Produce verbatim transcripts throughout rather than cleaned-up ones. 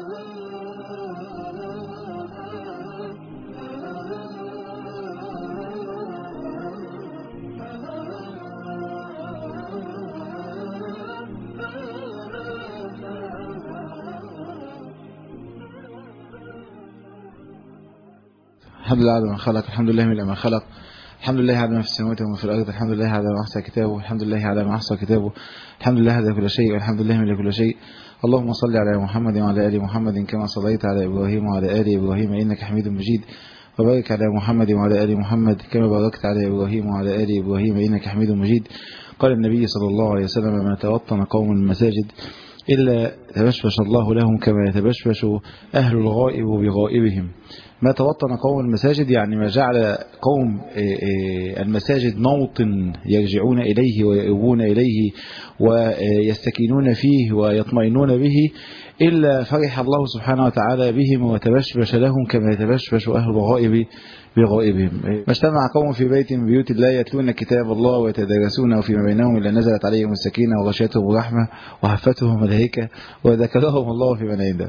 الحمد لله على ما خلق، الحمد لله من ما خلق، الحمد لله على ما في السماوات وما في الأرض، الحمد لله على ما أحصى كتابه، الحمد لله على ما أحصى كتابه، الحمد لله على كل شيء، والحمد لله من كل شيء. اللهم صل على محمد وعلى آل محمد كما صليت على إبراهيم وعلى آل إبراهيم إنك حميد مجيد، وبارك على محمد وعلى آل محمد كما باركت على إبراهيم وعلى آل إبراهيم إنك حميد مجيد. قال النبي صلى الله عليه وسلم: ما توطن قوم المساجد إلا تبشبش الله لهم كما يتبشبش أهل الغائب بغائبهم. ما توطن قوم المساجد يعني ما جعل قوم المساجد موطن يرجعون إليه ويؤوون إليه ويستكينون فيه ويطمئنون به، إلا فرح الله سبحانه وتعالى بهم وتبشبش لهم كما يتبشبش أهل الغائب بغائبهم. ما اجتمع قوم في بيت من بيوت الله يتلون كتاب الله ويتدارسونه فيما بينهم إلا نزلت عليهم السكينة وغشيتهم الرحمة وحفتهم الملائكة وذكرهم الله في من عنده.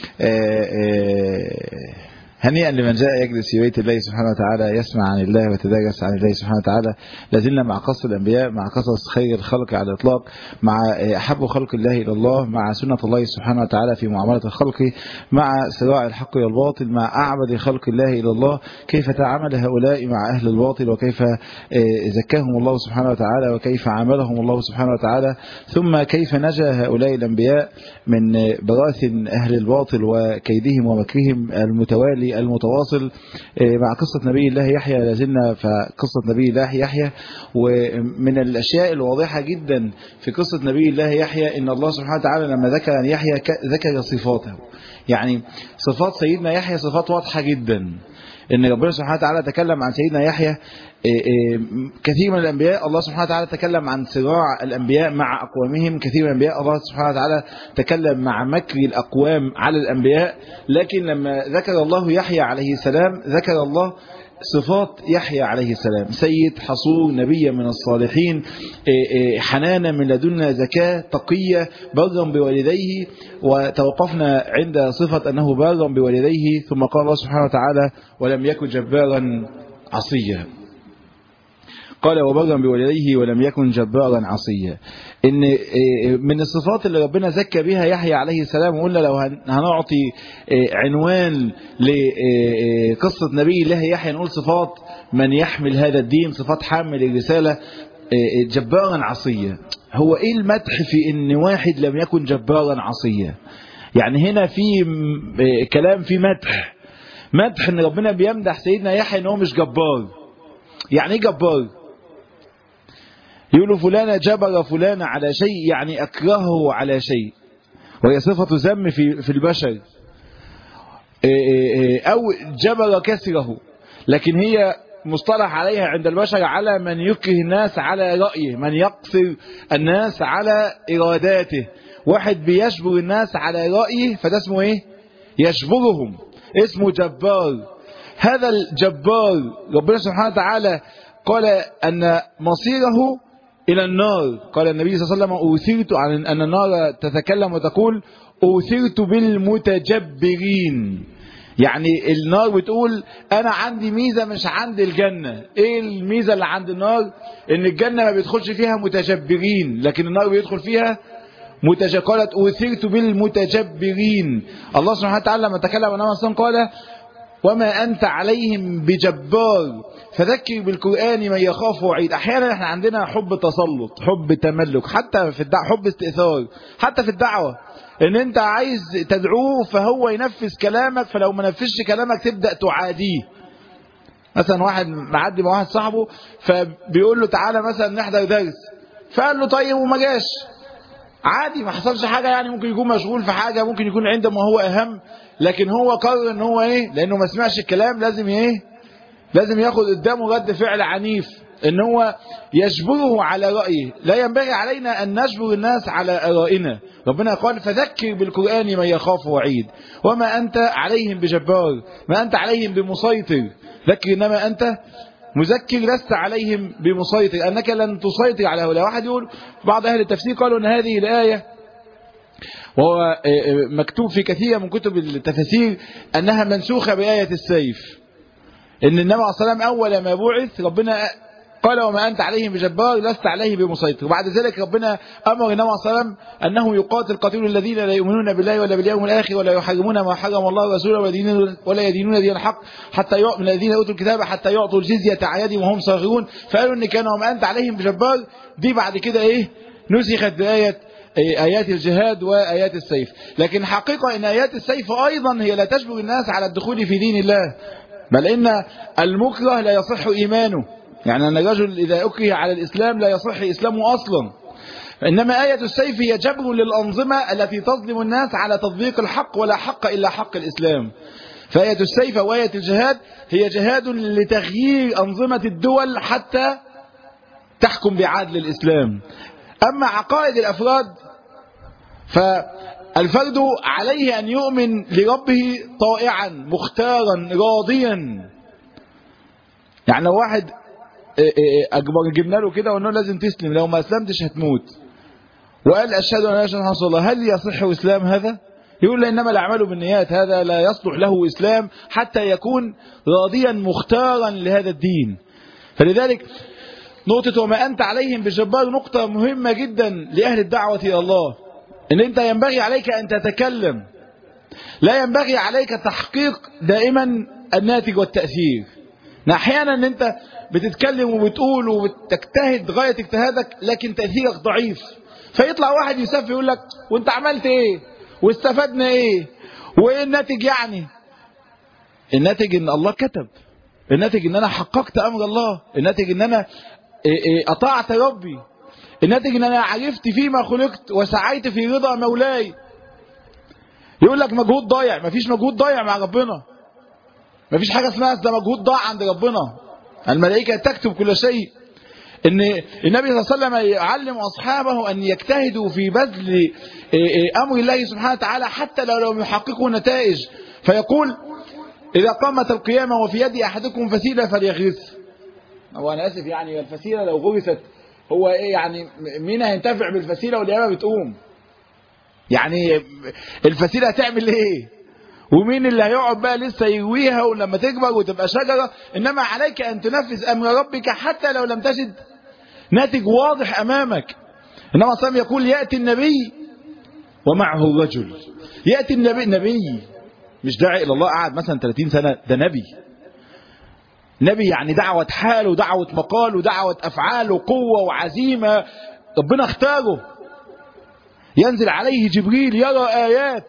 هنيئا لمن جاء يجلس في بيت الله سبحانه وتعالى يسمع عن الله ويتدارس عن الله سبحانه وتعالى. لازلنا مع قصص الأنبياء، مع قصص خير الخلق على الإطلاق، مع أحب خلق الله إلى الله، مع سنة الله سبحانه وتعالى في معاملة الخلق، مع صراع الحق والباطل، مع أعبد خلق الله إلى الله، كيف تعامل هؤلاء مع أهل الباطل وكيف زكاهم الله سبحانه وتعالى وكيف عاملهم الله سبحانه وتعالى، ثم كيف نجا هؤلاء الأنبياء من براثن أهل الباطل وكيدهم ومكرهم المتوالي المتواصل. مع قصة نبي الله يحيى لازلنا فقصة نبي الله يحيى. ومن الأشياء الواضحة جدا في قصة نبي الله يحيى إن الله سبحانه وتعالى لما ذكر عن يحيى ذكر صفاته، يعني صفات سيدنا يحيى صفات واضحة جدا. إن ربنا سبحانه وتعالى تكلم عن سيدنا يحيى. كثير من الأنبياء الله سبحانه وتعالى تكلم عن صراع الأنبياء مع أقوامهم، كثير من الأنبياء الله سبحانه وتعالى تكلم مع مكر الأقوام على الأنبياء، لكن لما ذكر الله يحيى عليه السلام ذكر الله صفات يحيى عليه السلام: سيد، حصور، نبي من الصالحين، حنانا من لدنا، زكاة، تقية، برا بوالديه. وتوقفنا عند صفة أنه برا بوالديه، ثم قال الله سبحانه وتعالى: ولم يكن جبارا عصيا. قال: وبرا بوالديه ولم يكن جبارا عصيا. ان من الصفات اللي ربنا زكى بها يحيى عليه السلام، وقلنا لو هنعطي عنوان لقصة نبي الله يحيى نقول صفات من يحمل هذا الدين، صفات حامل الرسالة. جبارا عصيا، هو ايه المدح في ان واحد لم يكن جبارا عصيا؟ يعني هنا في كلام في مدح، مدح ان ربنا بيمدح سيدنا يحيى ان هو مش جبار. يعني ايه جبار؟ يقولوا فلانة جبر فلانة على شيء، يعني أكرهه على شيء، وهي صفة ذم في في البشر. أو جبر كسره، لكن هي مصطلح عليها عند البشر على من يكره الناس على رأيه، من يقصر الناس على إراداته. واحد بيجبر الناس على رأيه فده اسمه إيه؟ يجبرهم، اسمه جبار. هذا الجبار ربنا سبحانه وتعالى قال أن مصيره إلى النار. قال النبي صلى الله عليه وسلم: أوثرت عن أن النار تتكلم وتقول: أوثرت بالمتجبرين. يعني النار بتقول أنا عندي ميزة مش عند الجنة. إيه الميزة اللي عند النار؟ إن الجنة ما بيدخلش فيها متجبرين، لكن النار بيدخل فيها متجبرين. قالت: أوثرت بالمتجبرين. الله سبحانه وتعالى لما تكلم عن النبي قال: وما أنت عليهم بجبار فذكر بالقرآن من يخاف وعيد. أحيانا احنا عندنا حب تسلط، حب تملك، حتى في الدعوة، حب استئثار، حتى في الدعوة ان انت عايز تدعوه فهو ينفذ كلامك، فلو ما نفذش كلامك تبدأ تعاديه. مثلا واحد معدي مع واحد صاحبه فبيقول له تعالى مثلا نحضر درس، فقال له طيب وما جاش، عادي ما حصلش حاجة، يعني ممكن يكون مشغول في حاجة، ممكن يكون عنده ما هو أهم، لكن هو قرر ان هو ايه، لانه ما سمعش الكلام لازم ايه، لازم ياخد قدامه رد فعل عنيف، ان هو يجبره على رأيه. لا ينبغي علينا ان نجبر الناس على آرائنا. ربنا قال: فذكر بالقرآن من يخاف وعيد وما انت عليهم بجبار، ما انت عليهم بمسيطر، ذكر انما انت مذكر لست عليهم بمسيطر، انك لن تسيطر على هؤلاء. واحد يقول، بعض اهل التفسير قالوا ان هذه الآية وهو مكتوب في كثير من كتب التفاسير أنها منسوخة بآية السيف. إن النبي عليه الصلاة والسلام أول ما بعث ربنا قال وما أنت عليهم بجبار لست عليه بمسيطر. وبعد ذلك ربنا أمر النبي عليه الصلاة والسلام أنه يقاتل قاتل الذين لا يؤمنون بالله ولا باليوم الآخر ولا يحرمون ما حرم الله ورسوله ولا يدينون دين الحق حتى يؤمن الذين أوتوا الكتاب حتى يعطوا الجزية عن يد وهم صاغرون. فقالوا إن كان وما أنت عليهم بجبار دي بعد كده إيه نسخت بآية آيات الجهاد وآيات السيف. لكن حقيقة إن آيات السيف أيضا هي لا تجبر الناس على الدخول في دين الله، بل إن المكره لا يصح إيمانه. يعني أن الرجل إذا أكره على الإسلام لا يصح إسلامه أصلا. إنما آية السيف هي جبر للأنظمة التي تظلم الناس على تطبيق الحق ولا حق إلا حق الإسلام. فآية السيف وآية الجهاد هي جهاد لتغيير أنظمة الدول حتى تحكم بعدل الإسلام. أما عقائد الأفراد فالفرد عليه أن يؤمن لربه طائعا مختارا راضيا. يعني لو واحد أكبر جبنا له كده وأنه لازم تسلم، لو ما أسلمتش هتموت، وقال أشهد أن لا إله إلا الله، هل يصح إسلام هذا؟ يقول إنما الأعمال بالنيات، هذا لا يصلح له إسلام حتى يكون راضيا مختارا لهذا الدين. فلذلك نقطة وما أنت عليهم بجبار نقطة مهمة جدا لأهل الدعوة إلى الله. إن أنت ينبغي عليك أن تتكلم، لا ينبغي عليك تحقيق دائما الناتج والتأثير. أحيانا أن أنت بتتكلم وبتقول وبتجتهد غاية اجتهادك لكن تأثيرك ضعيف، فيطلع واحد يسفي يقول لك وانت عملت ايه واستفدنا ايه وايه الناتج؟ يعني الناتج ان الله كتب، الناتج ان انا حققت امر الله، الناتج ان انا اطاعت ربي، الناتج ان انا عرفت فيما خلقت وسعيت في رضا مولاي. يقول لك مجهود ضايع، مفيش مجهود ضايع مع ربنا، مفيش حاجة اسمها ده مجهود ضاع عند ربنا. الملائكة تكتب كل شيء. ان النبي صلى الله عليه وسلم يعلم اصحابه ان يجتهدوا في بذل امر الله سبحانه وتعالى حتى لو لم يحققوا نتائج، فيقول اذا قامت القيامة وفي يد احدكم فسيلة فليغرس. هو انا اسف يعني الفسيلة لو غرست هو ايه يعني؟ مين هينتفع بالفسيلة والقيامة بتقوم؟ يعني الفسيلة هتعمل ايه؟ ومين اللي هيقعد بقى لسه يرويها ولما تكبر وتبقى شجرة؟ إنما عليك أن تنفذ أمر ربك حتى لو لم تجد ناتج واضح أمامك. إنما صلى الله يقول يأتي النبي ومعه الرجل. يأتي النبي، نبي مش داعي إلى الله قعد مثلا ثلاثين سنة، ده نبي. نبي يعني دعوة حال ودعوة مقال ودعوة أفعال وقوة وعزيمة، ربنا اختاره. ينزل عليه جبريل يرى آيات.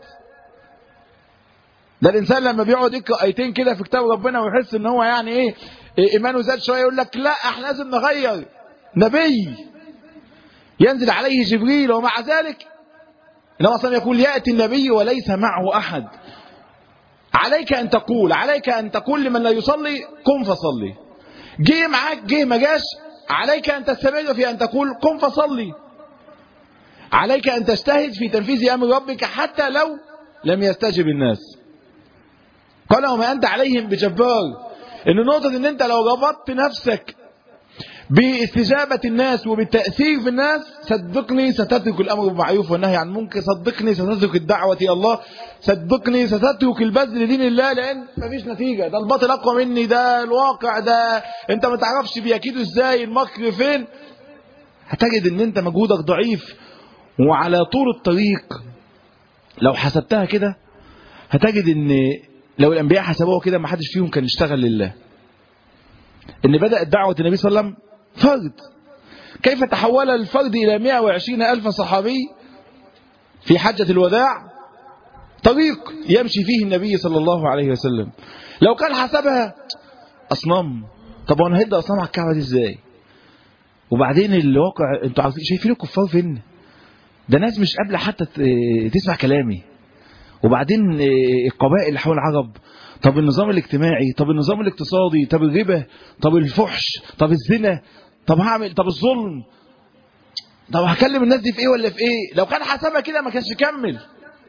ده الإنسان لما بيقعد يقرأ آيتين كده في كتاب ربنا ويحس إن هو يعني إيه إيمانه زاد شوية، يقول لك لا إحنا لازم نغير. نبي ينزل عليه جبريل ومع ذلك إنما أصلا يقول يأتي النبي وليس معه أحد. عليك أن تقول، عليك أن تقول لمن لا يصلي قم فصلي. جه معاك جه ما جاش، عليك أن تستمر في أن تقول قم فصلي. عليك أن تجتهد في تنفيذ أمر ربك حتى لو لم يستجب الناس. قال وما أنت عليهم بجبار. إن نقطة إن أنت لو ربطت نفسك باستجابة الناس وبالتأثير في الناس، صدقني ستترك الأمر بالمعروف والنهي عن المنكر، صدقني ستترك الدعوة إلى الله، صدقني ستترك البذل لدين الله، لأن مفيش نتيجة. ده الباطل أقوى مني، ده الواقع، ده أنت ما تعرفش بيأكيدوا إزاي، المكر فين. هتجد إن أنت مجهودك ضعيف. وعلى طول الطريق لو حسبتها كده هتجد إن لو الأنبياء حسبوها كده ما حدش فيهم كان يشتغل لله. إن بدأت دعوة النبي صلى الله عليه وسلم فرد. كيف تحول الفرد إلى مئة وعشرين ألف صحابي في حجة الوداع؟ طريق يمشي فيه النبي صلى الله عليه وسلم. لو كان حسبها أصنام، طب وانا هيدا أصنام على الكعبة دي إزاي؟ وبعدين الواقع انتوا عارفين شايفين الكفار فين؟ ده ناس مش قابلة حتى تسمع كلامي. وبعدين القبائل اللي حول العرب، طب النظام الاجتماعي، طب النظام الاقتصادي، طب الربا، طب الفحش، طب الزنا، طب هعمل، طب الظلم، طب هكلم الناس دي في ايه ولا في ايه؟ لو كان حسبها كده ما كانش كمل.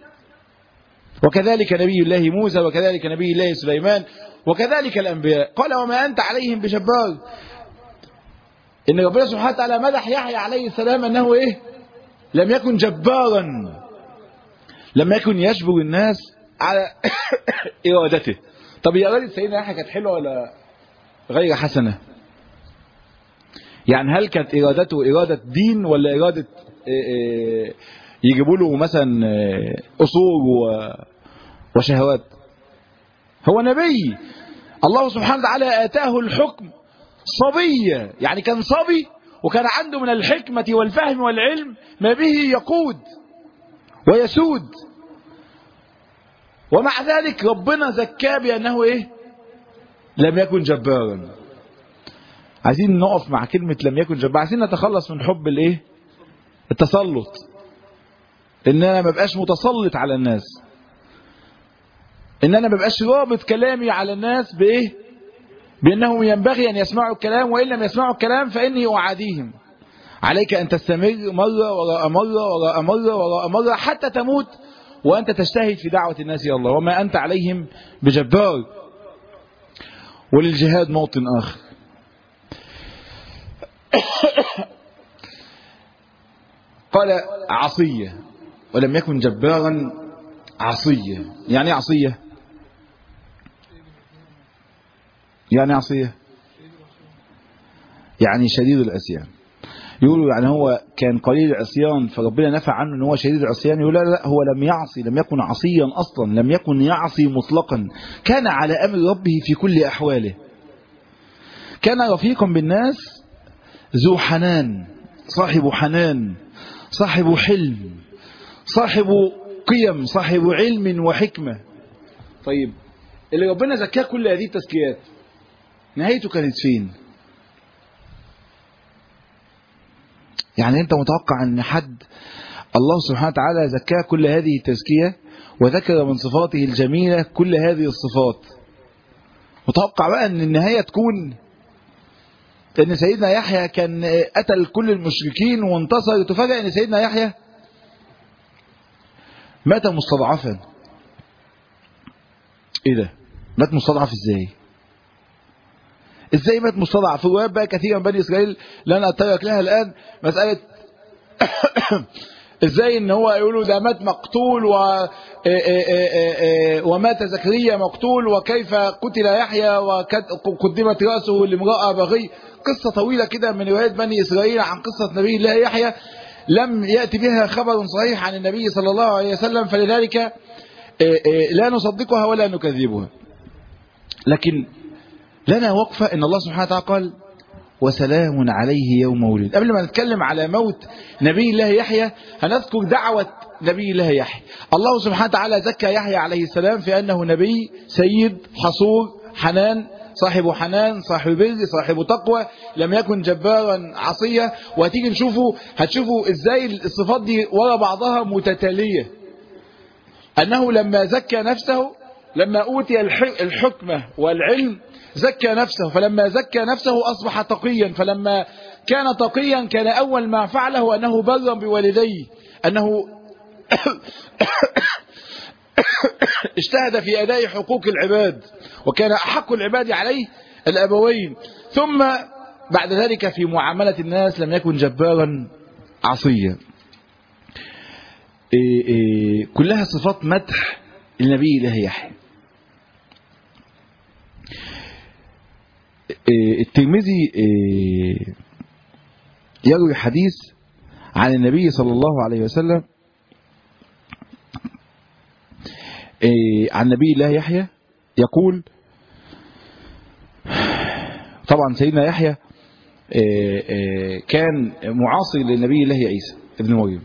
وكذلك نبي الله موسى، وكذلك نبي الله سليمان، وكذلك الانبياء. قال وما انت عليهم بجبار. ان ربنا سبحانه وتعالى مدح يحيى عليه السلام انه ايه؟ لم يكن جبارا. لم يكن يجبر الناس على إرادته. طب يا إرادة سيدنا يحيى كانت حلوة ولا غير حسنة؟ يعني هل كانت إرادته إرادة دين ولا إرادة يجيبوا له مثلا أصول وشهوات؟ هو نبي الله سبحانه وتعالى آتاه الحكم صبية، يعني كان صبي وكان عنده من الحكمة والفهم والعلم ما به يقود ويسود، ومع ذلك ربنا زكاه بأنه إيه؟ لم يكن جبارا. عايزين نقف مع كلمة لم يكن جبارا، عايزين نتخلص من حب الإيه؟ التسلط، إن أنا ما بقاش متسلط على الناس، إن أنا ما بقاش رابط كلامي على الناس بإيه؟ بأنهم ينبغي أن يسمعوا الكلام، وإن لم يسمعوا الكلام فإني أعاديهم. عليك أن تستمر مرة وراء مرة وراء مرة وراء مرة حتى تموت وأنت تجتهد في دعوة الناس إلى الله، وما أنت عليهم بجبار. وللجهاد موطن آخر. قال عصية ولم يكن جبارا عصية. يعني عصية يعني عصية يعني شديد العصيان. يقولوا يعني هو كان قليل العصيان فربنا نفع عنه ان هو شديد العصيان. يقول لا لا، هو لم يعصي، لم يكن عصيا اصلا، لم يكن يعصي مطلقا، كان على امر ربه في كل احواله، كان رفيقا بالناس، ذو حنان، صاحب حنان، صاحب حلم، صاحب قيم، صاحب علم وحكمة. طيب اللي ربنا زكاه كل هذه التزكيات نهايته كانت فين؟ يعني انت متوقع ان حد الله سبحانه وتعالى زكاه كل هذه التزكية وذكر من صفاته الجميلة كل هذه الصفات، متوقع بقى ان النهاية تكون ان سيدنا يحيى كان قتل كل المشركين وانتصر؟ تفاجأ ان سيدنا يحيى مات مستضعفا. ايه ده؟ مات مستضعف ازاي؟ ازاي مات مستضعف؟ روايات بقى كثيرا من بني اسرائيل لن اترك لها الان مسألة ازاي ان هو يقولوا ده مات مقتول و... ومات زكريا مقتول، وكيف قتل يحيى وقدمت رأسه لامرأة بغي. قصة طويلة كده من روايات بني اسرائيل عن قصة نبي الله يحيى لم يأتي بها خبر صحيح عن النبي صلى الله عليه وسلم، فلذلك لا نصدقها ولا نكذبها. لكن لنا وقفة ان الله سبحانه وتعالى قال وسلام عليه يوم ولد. قبل ما نتكلم على موت نبي الله يحيى هنذكر دعوة نبي الله يحيى. الله سبحانه وتعالى زكى يحيى عليه السلام في أنه نبي سيد حصور حنان، صاحب حنان، صاحب بر، صاحب تقوى، لم يكن جبارا عصيا. وهتيجي نشوفوا هتشوفوا ازاي الصفات دي ورا بعضها متتالية. أنه لما زكى نفسه، لما أوتي الحكمة والعلم زكى نفسه، فلما زكى نفسه أصبح تقيا، فلما كان تقيا كان أول ما فعله أنه برا بوالديه، أنه اجتهد في أداء حقوق العباد، وكان أحق العباد عليه الأبوين. ثم بعد ذلك في معاملة الناس لم يكن جبارا عصيا. إيه إيه كلها صفات مدح النبي الله يحيى. إيه الترمذي إيه يروي حديث عن النبي صلى الله عليه وسلم إيه عن نبي الله يحيى يقول، طبعا سيدنا يحيى إيه إيه كان معاصر للنبي الله عيسى ابن مريم.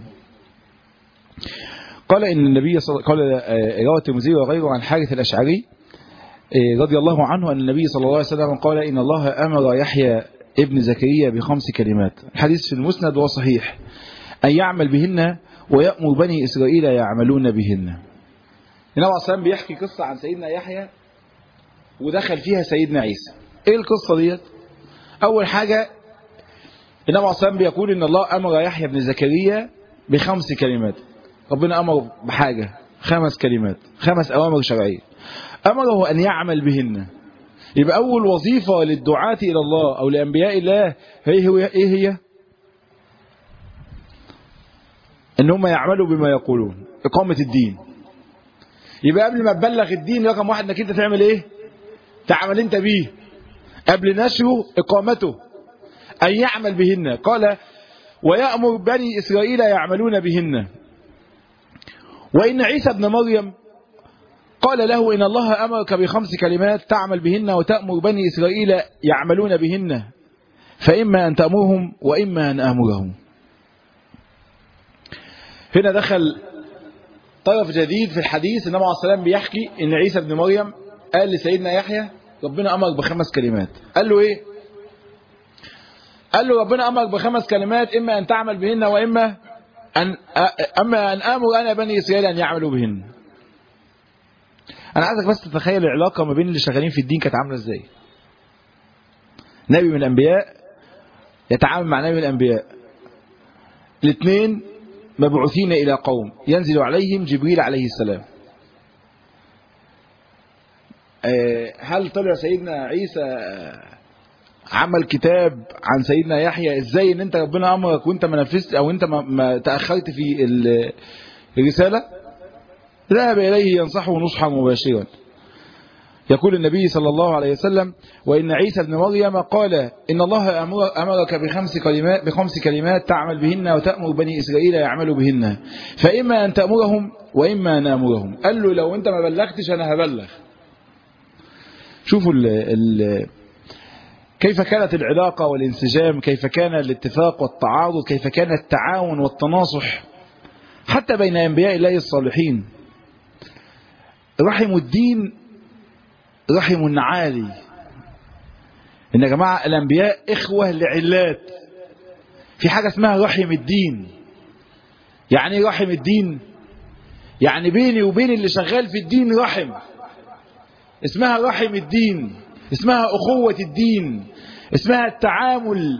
قال ان النبي صلى قال رواه الترمذي وغيره عن حارث الاشعري رضي الله عنه ان النبي صلى الله عليه وسلم قال ان الله امر يحيى ابن زكريا بخمس كلمات. الحديث في المسند وصحيح، ان يعمل بهن ويأمر بني اسرائيل يعملون بهن. النبي عليه الصلاه بيحكي قصه عن سيدنا يحيى ودخل فيها سيدنا عيسى. ايه القصه ديت؟ اول حاجه النبي عليه الصلاه بيقول ان الله امر يحيى ابن زكريا بخمس كلمات. ربنا امره بحاجه، خمس كلمات، خمس اوامر شرعيه امره ان يعمل بهن. يبقى اول وظيفه للدعاة الى الله او لانبياء الله هي هو ايه؟ هي ان هم يعملوا بما يقولون، اقامة الدين. يبقى قبل ما تبلغ الدين رقم واحد انك انت تعمل ايه؟ تعمل انت بيه. قبل نشره اقامته، ان يعمل بهن. قال ويأمر بني اسرائيل يعملون بهن. وان عيسى ابن مريم قال له إن الله أمرك بخمس كلمات تعمل بهن وتأمر بني إسرائيل يعملون بهن، فإما أن تأمرهم وإما أن آمرهم. هنا دخل طرف جديد في الحديث. النبي عليه الصلاة والسلام بيحكي إن عيسى ابن مريم قال لسيدنا يحيى ربنا أمرك بخمس كلمات. قال له إيه؟ قال له ربنا أمرك بخمس كلمات، إما أن تعمل بهن وإما أن أما أن آمر أنا بني إسرائيل أن يعملوا بهن. أنا عايزك بس تتخيل العلاقة ما بين اللي شغالين في الدين كانت عاملة إزاي. نبي من الأنبياء يتعامل مع نبي من الأنبياء، الاثنين مبعوثين إلى قوم ينزل عليهم جبريل عليه السلام. هل طلع سيدنا عيسى عمل كتاب عن سيدنا يحيى ازاي ان انت ربنا امرك وانت ما نفذت او انت ما, ما تاخرت في الرساله؟ ذهب اليه ينصحه نصحا مباشرا. يقول النبي صلى الله عليه وسلم وان عيسى ابن مريم قال ان الله امرك بخمس كلمات بخمس كلمات تعمل بهن وتامر بني اسرائيل يعملوا بهن، فاما ان تامرهم واما ان امرهم. قال له لو انت ما بلغتش انا هبلغ. شوفوا ال ال كيف كانت العلاقة والانسجام، كيف كان الاتفاق والتعارض، كيف كان التعاون والتناصح حتى بين أنبياء الله الصالحين. رحم الدين رحم عالي. إن يا جماعة الأنبياء إخوة لعلات. في حاجة اسمها رحم الدين. يعني رحم الدين يعني بيني وبين اللي شغال في الدين رحم، اسمها رحم الدين، اسمها أخوة الدين، اسمها التعامل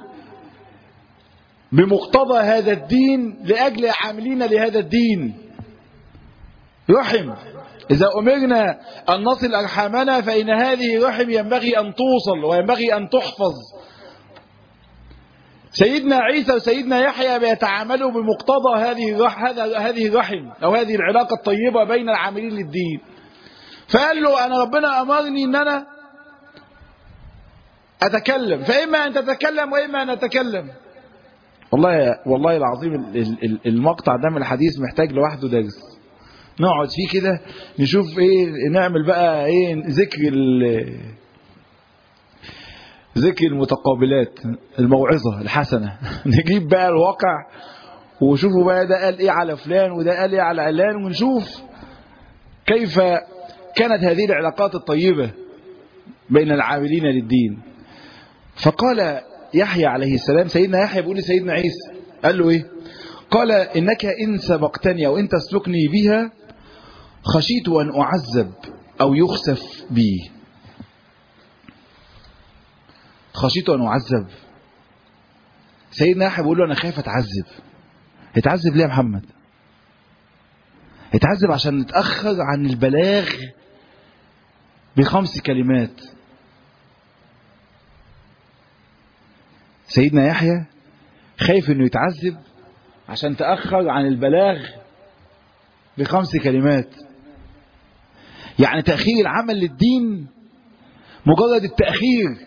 بمقتضى هذا الدين لأجل عاملين لهذا الدين. رحم. إذا أمرنا أن نصل أرحامنا فإن هذه رحم ينبغي أن توصل وينبغي أن تحفظ. سيدنا عيسى وسيدنا يحيى بيتعاملوا بمقتضى هذه هذه الرحم أو هذه العلاقة الطيبة بين العاملين للدين. فقال له أنا ربنا أمرني أن أنا أتكلم، فإما أن تتكلم وإما أن أتكلم. والله والله العظيم المقطع ده من الحديث محتاج لوحده درس نقعد فيه كده نشوف ايه، نعمل بقى ايه ذكر ذكر المتقابلات، الموعظة الحسنة. نجيب بقى الواقع وشوفوا بقى ده قال ايه على فلان وده قال ايه على علان، ونشوف كيف كانت هذه العلاقات الطيبة بين العاملين للدين. فقال يحيى عليه السلام، سيدنا يحيى بيقول لسيدنا عيسى، قال له ايه؟ قال انك ان سبقتني او ان تسلكني بها خشيت ان اعذب او يخسف بي. خشيت ان اعذب. سيدنا يحيى بيقول له انا خايف اتعذب. اتعذب ليه يا محمد؟ اتعذب عشان نتاخر عن البلاغ بخمس كلمات. سيدنا يحيى خايف انه يتعذب عشان تأخر عن البلاغ بخمس كلمات. يعني تأخير العمل للدين مجرد التأخير.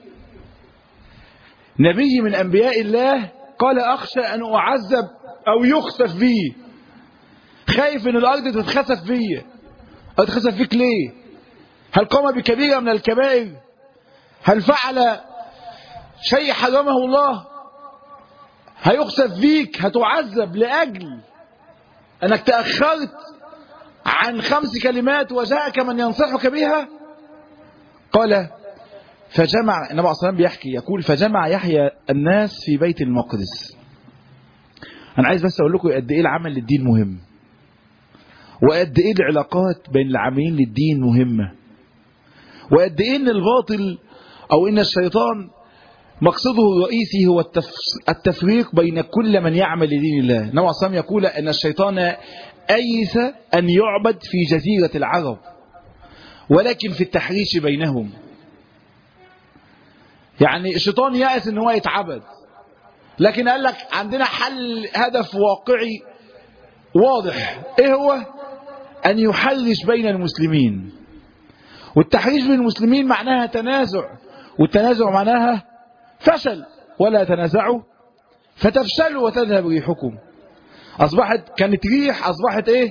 نبي من أنبياء الله قال أخشى أن أعذب أو يخسف بي. خايف أن الأرض تتخسف بي. تتخسف فيك ليه؟ هل قام بكبيرة من الكبائر؟ هل فعل شيء حرمه الله؟ هيخسف فيك، هتعذب لأجل أنك تأخرت عن خمس كلمات وجاءك من ينصحك بها. قال فجمع النبي عليه الصلاة والسلام بيحكي يقول فجمع يحيى الناس في بيت المقدس. أنا عايز بس أقول لكم قد إيه العمل للدين مهم، وقد إيه العلاقات بين العاملين للدين مهمة، وقد إيه إن الباطل أو إن الشيطان مقصده الرئيسي هو التفريق بين كل من يعمل لدين الله. النبي عليه الصلاة والسلام يقول أن الشيطان أيس أن يعبد في جزيرة العرب ولكن في التحريش بينهم. يعني الشيطان يأس أن هو يتعبد، لكن قال لك عندنا حل، هدف واقعي واضح. ايه هو؟ ان يحرش بين المسلمين، والتحريش بين المسلمين معناها تنازع، والتنازع معناها فشل. ولا تنازعوا فتفشلوا وتذهب ريحكم. اصبحت كانت ريح، اصبحت ايه؟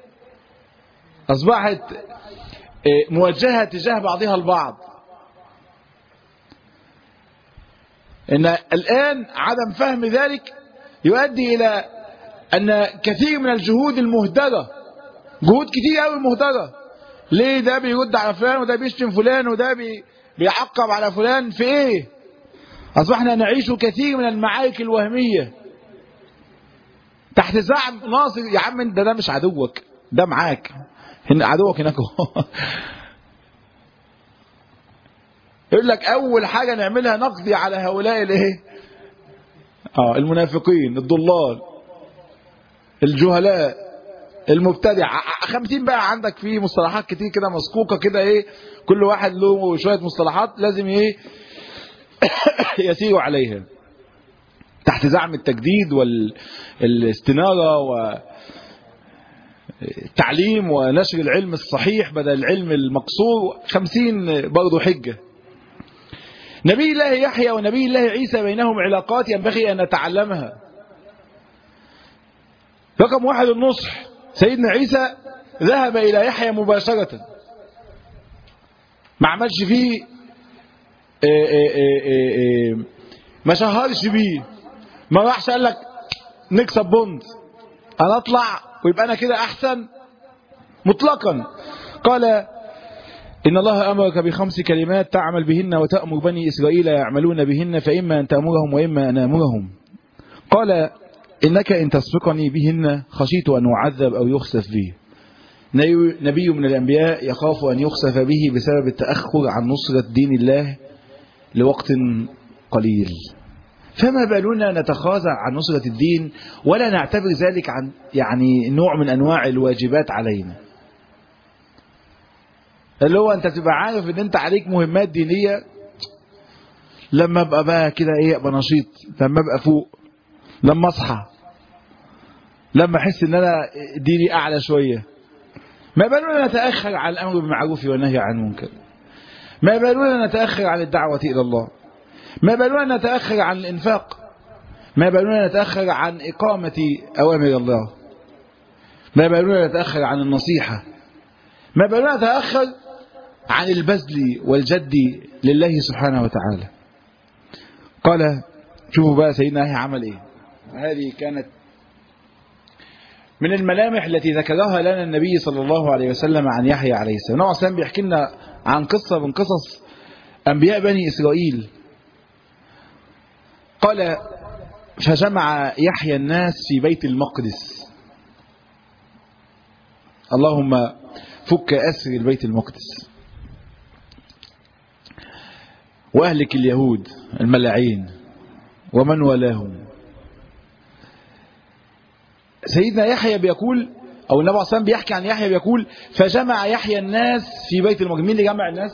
اصبحت إيه؟ موجهة تجاه بعضها البعض. ان الان عدم فهم ذلك يؤدي الى ان كثير من الجهود المهدرة، جهود كتير قوي مهدرة. ليه؟ ده بيرد على فلان، وده بيشتم فلان، وده بي بيعقب على فلان في ايه؟ اصبحنا نعيش كثير من المعارك الوهمية تحت زعم ناصر. يا عم انت ده مش عدوك، ده معاك هنا، عدوك هناك. يقول لك اول حاجة نعملها نقضي على هؤلاء الايه؟ اه المنافقين، الضلال، الجهلاء، المبتدع. خمسين بقى عندك فيه مصطلحات كتير كده مسكوكة كده، ايه كل واحد له شوية مصطلحات لازم ايه يسيروا عليها تحت زعم التجديد والاستنارة والتعليم ونشر العلم الصحيح بدل العلم المقصور. خمسين برضو حجة. نبي الله يحيى ونبي الله عيسى بينهم علاقات ينبغي أن نتعلمها. رقم واحد النصح. سيدنا عيسى ذهب إلى يحيى مباشرة، ما عملش فيه إيه إيه إيه إيه ما شهرش بيه، ما راحش قال لك نكسب بوند انا اطلع ويبقى انا كده احسن مطلقا. قال ان الله امرك بخمس كلمات تعمل بهن وتأمر بني اسرائيل يعملون بهن، فاما ان تأمرهم واما ان امرهم. قال انك ان تسبقني بهن خشيت ان اعذب او يخسف بي. نبي من الانبياء يخاف ان يخسف به بسبب التأخر عن نصرة دين الله لوقت قليل، فما بالنا نتخاذل عن نصرة الدين ولا نعتبر ذلك عن يعني نوع من أنواع الواجبات علينا، اللي هو أنت تبقى عارف أن أنت عليك مهمات دينية. لما أبقى بقى كده إيه أبقى نشيط، لما أبقى فوق، لما أصحى، لما أحس أن أنا ديني أعلى شوية. ما بالنا نتأخر عن الأمر بالمعروف والنهي عن المنكر، ما بالنا نتأخر عن الدعوة إلى الله، ما بالنا نتأخر عن الإنفاق، ما بالنا نتأخر عن إقامة أوامر الله، ما بالنا نتأخر عن النصيحة، ما بالنا نتأخر عن البذل والجد لله سبحانه وتعالى. قال شوفوا بقى سيدنا يحيى عمل إيه. هذه كانت من الملامح التي ذكرها لنا النبي صلى الله عليه وسلم عن يحيى عليه السلام. نوع سلام بيحكي لنا عن قصة من قصص أنبياء بني إسرائيل. قال فجمع يحيى الناس في بيت المقدس. اللهم فك أسر البيت المقدس وأهلك اليهود الملاعين ومن والاهم. سيدنا يحيى بيقول، أو النبي صلى الله عليه وسلم بيحكي عن يحيى بيقول فجمع يحيى الناس في بيت المقدس. مين اللي جمع الناس؟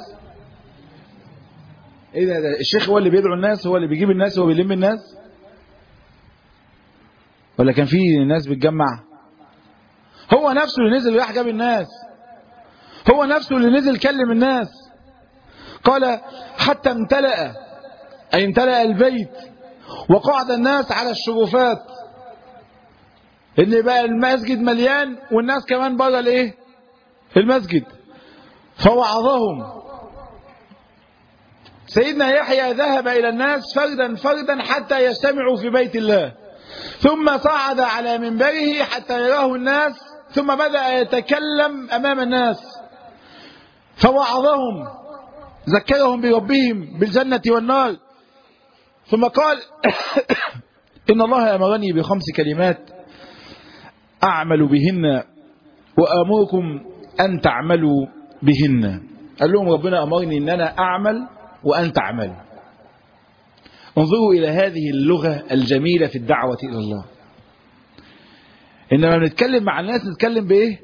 ايه ده, ده الشيخ هو اللي بيدعو الناس، هو اللي بيجيب الناس، هو بيلم الناس، ولا كان في ناس بتجمع؟ هو نفسه اللي نزل راح جاب الناس، هو نفسه اللي نزل كلم الناس. قال حتى امتلأ، أي امتلأ البيت، وقعد الناس على الشرفات، ان بقى المسجد مليان والناس كمان بره الايه المسجد. فوعظهم. سيدنا يحيى ذهب إلى الناس فردا فردا حتى يجتمعوا في بيت الله، ثم صعد على منبره حتى يراه الناس، ثم بدأ يتكلم أمام الناس فوعظهم، ذكرهم بربهم بالجنة والنار. ثم قال إن الله أمرني بخمس كلمات أعمل بهن وآمركم أن تعملوا بهن. قال لهم ربنا أمرني أن أنا أعمل وأن تعمل. انظروا إلى هذه اللغة الجميلة في الدعوة إلى الله. إنما نتكلم مع الناس نتكلم بإيه؟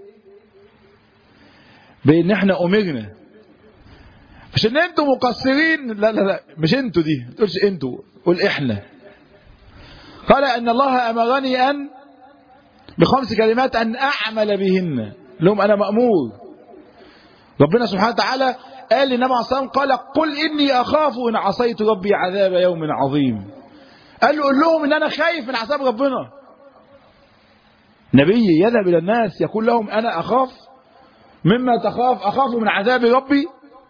بإن احنا أمرنا، مش إن أنتوا مقصرين، لا لا لا، مش أنتوا دي، ما تقولش أنتوا، قول إحنا. قال إن الله أمرني أن بخمس كلمات أن أعمل بهن، لهم أنا مأمور. ربنا سبحانه وتعالى قال للنبي عليه الصلاة والسلام قال قل إني أخاف إن عصيت ربي عذاب يوم عظيم. قال له قل لهم إن أنا خايف من عذاب ربنا. نبي يذهب إلى الناس يقول لهم أنا أخاف مما تخاف، أخاف من عذاب ربي،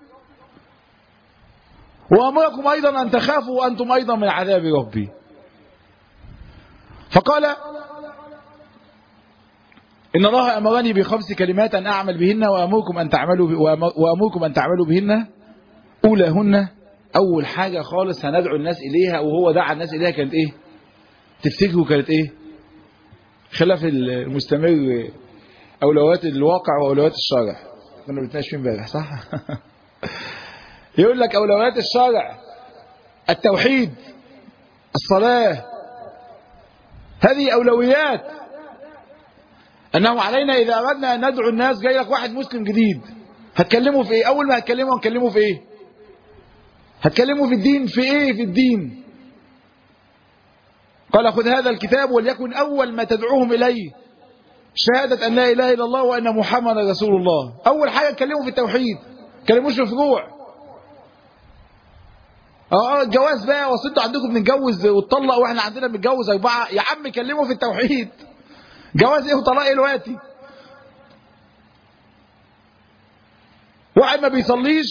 وأمركم أيضا أن تخافوا أنتم أيضا من عذاب ربي. فقال إن الله أمرني بخمس كلمات أن أعمل بهن وأمركم أن تعملوا وأمركم أن تعملوا بهن. أولاهن، أول حاجة خالص هندعو الناس إليها وهو دعا الناس إليها كانت إيه؟ تفتكروا كانت إيه؟ خلاف المستمر أولويات الواقع وأولويات الشرع. كنا بنتناقش فيه امبارح صح؟ يقول لك أولويات الشرع التوحيد، الصلاة، هذه أولويات. أنه علينا إذا أردنا أن ندعو الناس، جاي لك واحد مسلم جديد هتكلموا في إيه؟ أول ما هتكلموا هتكلموا في إيه؟ هتكلموا في الدين في إيه؟ في الدين. قال خذ هذا الكتاب وليكن أول ما تدعوهم إليه شهادة أن لا إله إلا الله وأن محمد رسول الله. أول حاجة اتكلموا في التوحيد، اتكلموش في الفروع. اه الجواز بقى، وصلتوا عندكم بنتجوز وتطلق واحنا عندنا بنتجوز أربعة، يا عم كلموا في التوحيد. جواز ايه وطلاق ايه دلوقتي؟ واحد ما بيصليش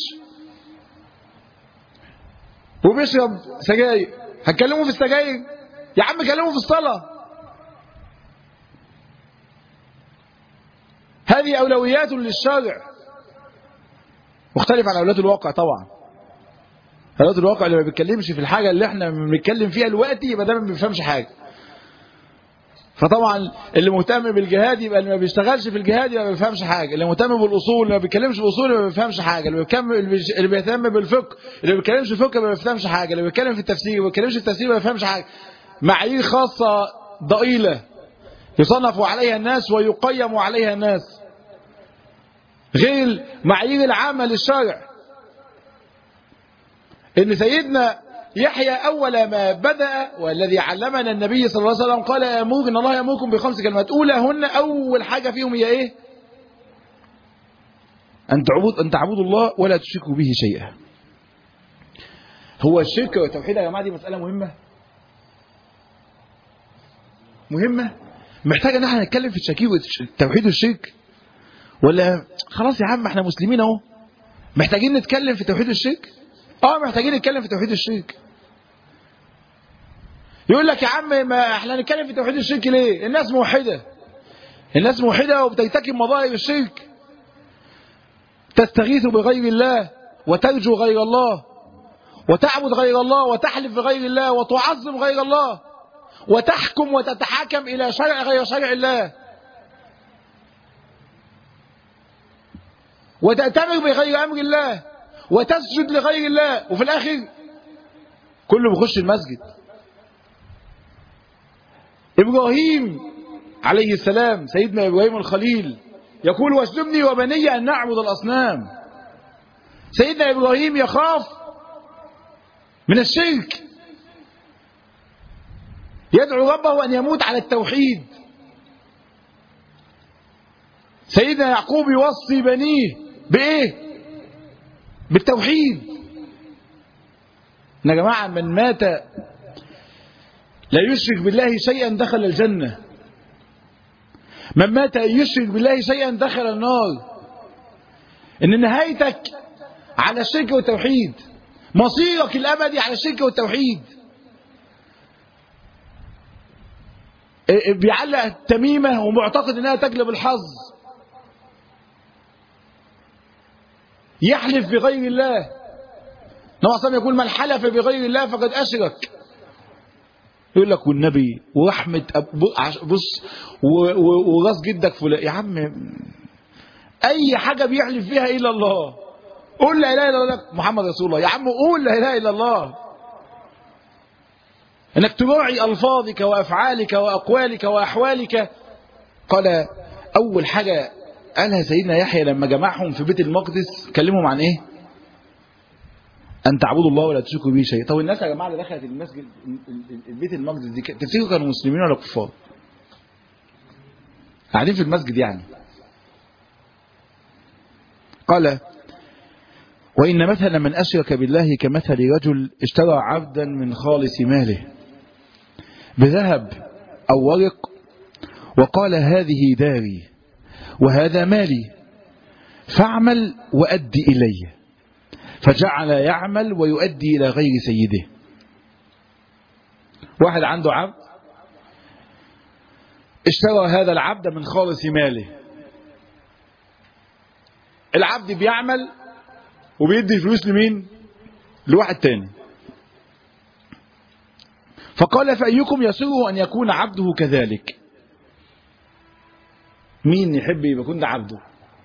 وبيشرب سجاير، هتكلموا في السجاير؟ يا عم كلموا في الصلاة. هذه أولويات للشارع مختلف عن أولويات الواقع. طبعا أولويات الواقع اللي ما بيتكلمش في الحاجة اللي احنا بنتكلم فيها دلوقتي يبقى ده ما بيفهمش حاجة. فطبعا اللي مهتم بالجهاد يبقى اللي ما بيشتغلش في الجهاد يبقى ما بيفهمش حاجه، اللي مهتم بالاصول اللي ما بيتكلمش بالاصول يبقى ما بيفهمش حاجه، اللي بيكمل اللي بيهتم بالفقه اللي ما بيتكلمش فقه يبقى ما بيفهمش حاجه، اللي بيتكلم في التفسير ما بيتكلمش في التفسير ما بيفهمش حاجه. معايير خاصه ضئيله يصنف عليها الناس ويقيم عليها الناس، غير معايير العامه للشرع. ان سيدنا يحيى أول ما بدأ والذي علمنا النبي صلى الله عليه وسلم قال يأمركم إن الله يأمركم بخمس كلمات أولاهن، أول حاجة فيهم هي إيه؟ أن تعبد أن تعبدوا الله ولا تشركوا به شيئا. هو الشرك والتوحيد يا جماعة دي مسألة مهمة مهمة محتاجة ان احنا نتكلم في التوحيد والشرك، ولا خلاص يا عم احنا مسلمين اهو محتاجين نتكلم في توحيد الشرك؟ اه محتاجين نتكلم في توحيد الشرك. يقول لك يا عم ما احنا نتكلم في توحيد الشرك ليه؟ الناس موحده الناس موحده وبترتكب مظاهر الشرك، تستغيث بغير الله وترجو غير الله وتعبد غير الله وتحلف بغير الله وتعظم غير الله وتحكم وتتحاكم إلى شرع غير شرع الله وتأتمر بغير أمر الله وتسجد لغير الله، وفي الآخر كله بيخش المسجد. إبراهيم عليه السلام سيدنا إبراهيم الخليل يقول واجنبني وبني أن نعبد الأصنام. سيدنا إبراهيم يخاف من الشرك، يدعو ربه أن يموت على التوحيد. سيدنا يعقوب يوصي بنيه بإيه؟ بالتوحيد. يا جماعة من مات لا يشرك بالله شيئا دخل الجنة، من مات يشرك بالله شيئا دخل النار. إن نهايتك على الشرك والتوحيد، مصيرك الأبدي على الشرك والتوحيد. بيعلق التميمة ومعتقد انها تجلب الحظ، يحلف بغير الله. النبي صلى الله عليه وسلم يقول من حلف بغير الله فقد أشرك. يقول لك والنبي ورحمة بص وراس جدك فلان. يا عم أي حاجة بيحلف فيها إلا الله. قول لا إله إلا الله محمد رسول الله. يا عم قول لا إله إلا الله. انك تراعي الفاظك وافعالك واقوالك واحوالك. قال اول حاجه قالها سيدنا يحيى لما جمعهم في بيت المقدس كلمهم عن ايه؟ ان تعبدوا الله ولا تشركوا به شيئا. طب الناس يا جماعه اللي دخلت المسجد البيت المقدس دي تفتكروا كانوا مسلمين ولا كفار؟ قاعدين في المسجد يعني. قال وإن مثل من أشرك بالله كمثل رجل اشترى عبدا من خالص ماله بذهب أو ورق وقال هذه داري وهذا مالي فاعمل وأدي إلي، فجعل يعمل ويؤدي إلى غير سيده. واحد عنده عبد اشترى هذا العبد من خالص ماله، العبد بيعمل وبيدي فلوس لمين؟ لواحد تاني. فقال فأيكم يسره أن يكون عبده كذلك؟ مين يحب يكون ده عبده؟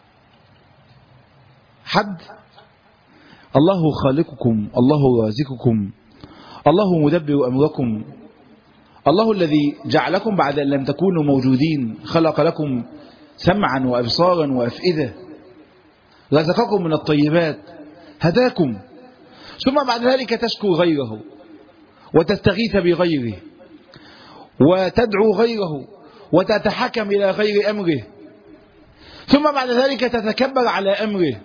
حد؟ الله خالقكم، الله رازقكم، الله مدبر أمركم، الله الذي جعلكم بعد أن لم تكونوا موجودين، خلق لكم سمعا وأبصارا وأفئدة، رزقكم من الطيبات، هداكم، ثم بعد ذلك تشكو غيره وتستغيث بغيره وتدعو غيره وتتحكم إلى غير أمره، ثم بعد ذلك تتكبر على أمره،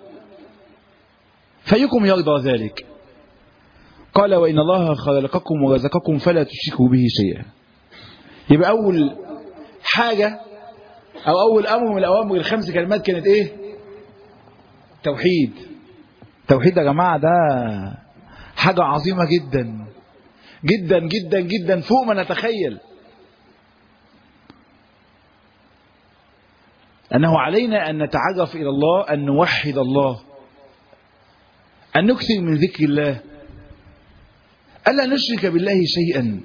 فيكم يرضى ذلك؟ قال وإن الله خلقكم ورزقكم فلا تشركوا به شيئا. يبقى أول حاجة أو أول أمر من الأوامر الخمس كلمات كانت إيه؟ توحيد. توحيد يا جماعة ده حاجة عظيمة جدا جدا جدا جدا فوق ما نتخيل. أنه علينا أن نتعرف إلى الله، أن نوحد الله، أن نكثر من ذكر الله، ألا نشرك بالله شيئا،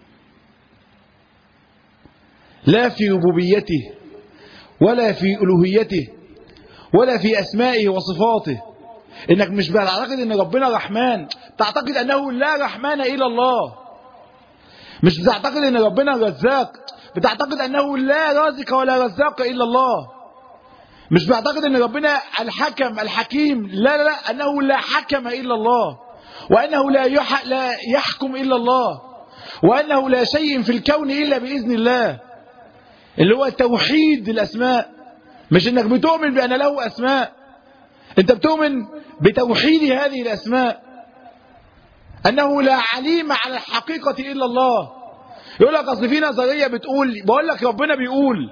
لا في ربوبيته ولا في ألوهيته ولا في أسمائه وصفاته. إنك مش بتعتقد أن ربنا رحمن، تعتقد أنه لا رحمن إلا الله. مش بتعتقد أن ربنا رزاق، بتعتقد أنه لا رازق ولا رزاق إلا الله. مش بتعتقد أن ربنا الحكم الحكيم، لا لا لا، أنه لا حكم إلا الله، وأنه لا, يح... لا يحكم إلا الله، وأنه لا شيء في الكون إلا بإذن الله، اللي هو توحيد الأسماء. مش إنك بتؤمن بأن له أسماء، أنت بتؤمن بتوحيد هذه الأسماء، أنه لا عليم على الحقيقة إلا الله. يقول لك أصل في نظرية بتقول، بقول لك ربنا بيقول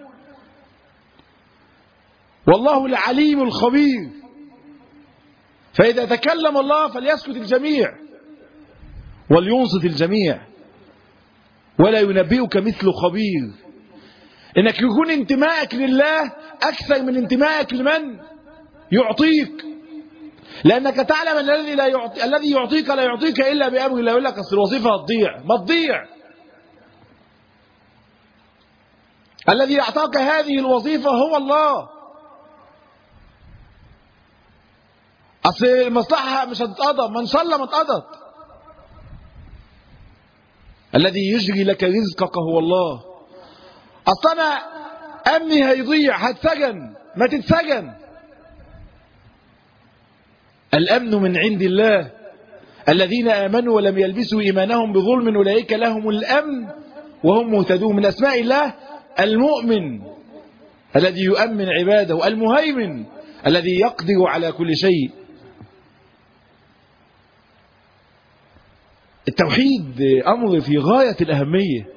والله العليم الخبير، فإذا تكلم الله فليسكت الجميع ولينصت الجميع ولا ينبئك مثل خبير. إنك يكون انتمائك لله أكثر من انتمائك لمن يعطيك، لأنك تعلم أن الذي لا يعطي الذي يعطيك لا يعطيك إلا بأمر الله. يقول لك أصل الوظيفة هتضيع، ما تضيع. الذي أعطاك هذه الوظيفة هو الله. أصل المصلحة مش هتتقضى، ما إن شاء الله ما اتقضت. الذي يجري لك رزقك هو الله. أصل أنا أمني هيضيع، هتسجن، ما تتسجن. الأمن من عند الله. الذين آمنوا ولم يلبسوا إيمانهم بظلم أولئك لهم الأمن وهم مهتدون. من أسماء الله المؤمن الذي يؤمن عباده، المهيمن الذي يقدر على كل شيء. التوحيد أمر في غاية الأهمية،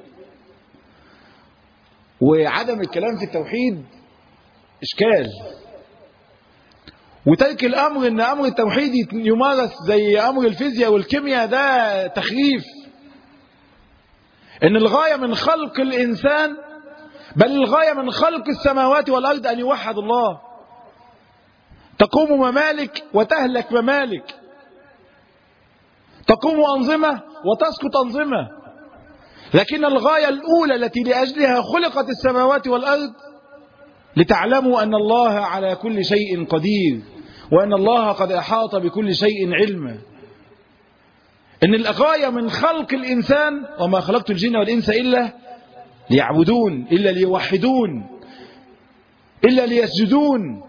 وعدم الكلام في التوحيد إشكال. وترك الأمر إن أمر التوحيد يمارس زي أمر الفيزياء والكيمياء ده تخريف. إن الغاية من خلق الإنسان، بل الغاية من خلق السماوات والأرض أن يوحد الله. تقوم ممالك وتهلك ممالك، تقوم أنظمة وتسقط أنظمة، لكن الغاية الأولى التي لأجلها خلقت السماوات والأرض لتعلموا أن الله على كل شيء قدير، وأن الله قد أحاط بكل شيء علما. إن الغاية من خلق الإنسان وما خلقت الجن والإنس إلا ليعبدون، إلا ليوحدون، إلا ليسجدون.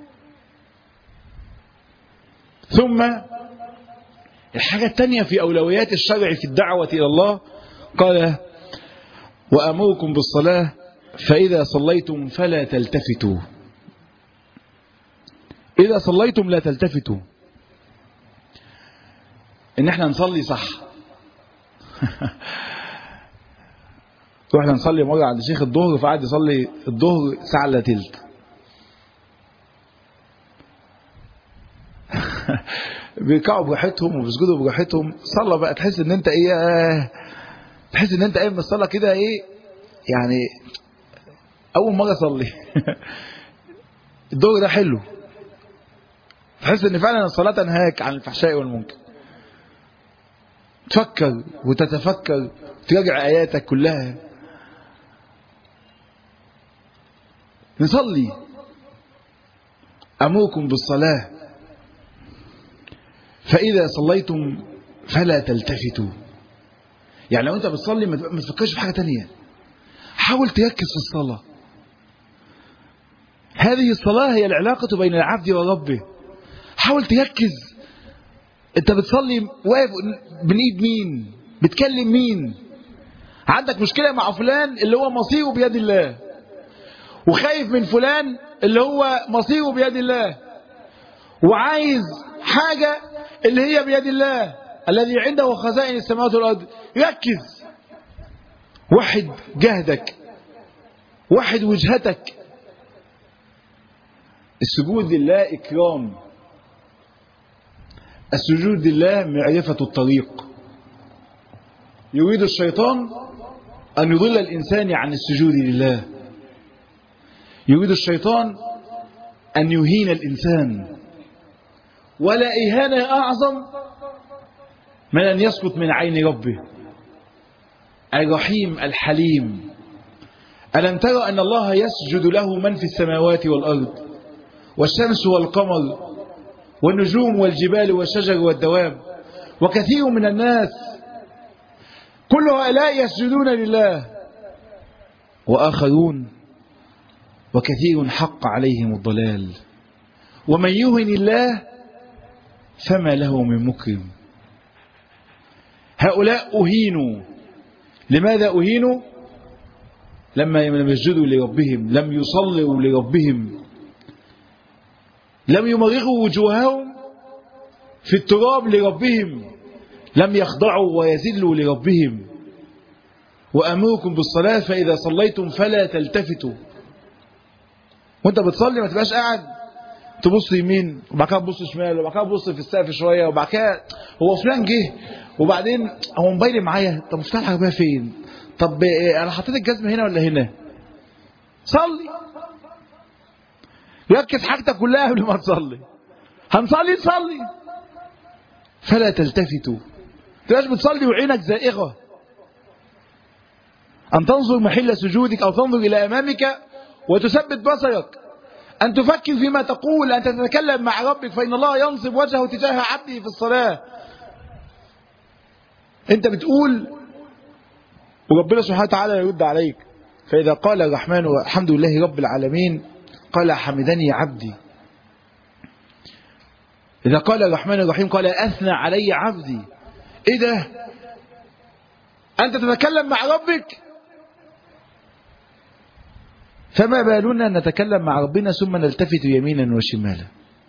ثم الحاجة الثانية في أولويات الشرع في الدعوة إلى الله، قال وأمركم بالصلاة فإذا صليتم فلا تلتفتوا. إذا صليتم لا تلتفتوا، إن احنا نصلي صح. رحنا نصلي مرة عند شيخ الظهر، فقعد يصلي الظهر ساعة الا تلت. بيقعوا براحتهم وبيسجدوا براحتهم. صلى بقى تحس ان انت ايه، تحس ان انت قايم من الصلاه كده ايه يعني اول مره اصلي. الدور ده حلو، تحس ان فعلا الصلاه تنهاك عن الفحشاء والمنكر. تفكر وتتفكر تراجع اياتك كلها. نصلي. امركم بالصلاه فإذا صليتم فلا تلتفتوا. يعني لو أنت بتصلي ما تفكرش في حاجة تانية، حاول تركز في الصلاة. هذه الصلاة هي العلاقة بين العبد وربه. حاول تركز، أنت بتصلي واقف بين إيد مين؟ بتكلم مين؟ عندك مشكلة مع فلان اللي هو مصيره بيد الله، وخايف من فلان اللي هو مصيره بيد الله، وعايز حاجة اللي هي بيد الله الذي عنده خزائن السماوات والأرض. ركز، وحد جهدك، وحد وجهتك. السجود لله إكرام، السجود لله معرفة الطريق. يريد الشيطان أن يضل الإنسان عن السجود لله. يريد الشيطان أن يهين الإنسان، ولا إهانة أعظم من أن يسقط من عين ربه الرحيم الحليم. ألم ترى أن الله يسجد له من في السماوات والأرض، والشمس والقمر والنجوم والجبال والشجر والدواب، وكثير من الناس، كل هؤلاء يسجدون لله، وآخرون وكثير حق عليهم الضلال، ومن يهن الله فما له من مكرم. هؤلاء أهينوا. لماذا أهينوا؟ لما لم يسجدوا لربهم، لم يصلوا لربهم، لم يمرغوا وجوههم في التراب لربهم، لم يخضعوا ويذلوا لربهم. وأمركم بالصلاة فإذا صليتم فلا تلتفتوا. وانت بتصلي ما تبقاش قاعد تبص يمين وبعد كده تبص شمال وبعد كده تبص في السقف شويه وبعد كده هو فلان جه وبعدين هو موبايلي معايا، طب مفتاح العربيه فين؟ طب انا حطيت الجزمه هنا ولا هنا؟ صلي. ركز حاجتك كلها قبل ما تصلي. هنصلي نصلي. فلا تلتفتوا. ما تبقاش بتصلي وعينك زائغه. ان تنظر محل سجودك او تنظر الى امامك وتثبت بصرك. أن تفكر فيما تقول، أن تتكلم مع ربك، فإن الله ينصب وجهه تجاه عبده في الصلاة. أنت بتقول وربنا سبحانه وتعالى يرد عليك. فإذا قال الرحمن الحمد لله رب العالمين قال حمدني عبدي. إذا قال الرحمن الرحيم قال أثنى علي عبدي. إيه ده؟ أنت تتكلم مع ربك، فما بالنا نتكلم مع ربنا ثم نلتفت يمينا وشمالا.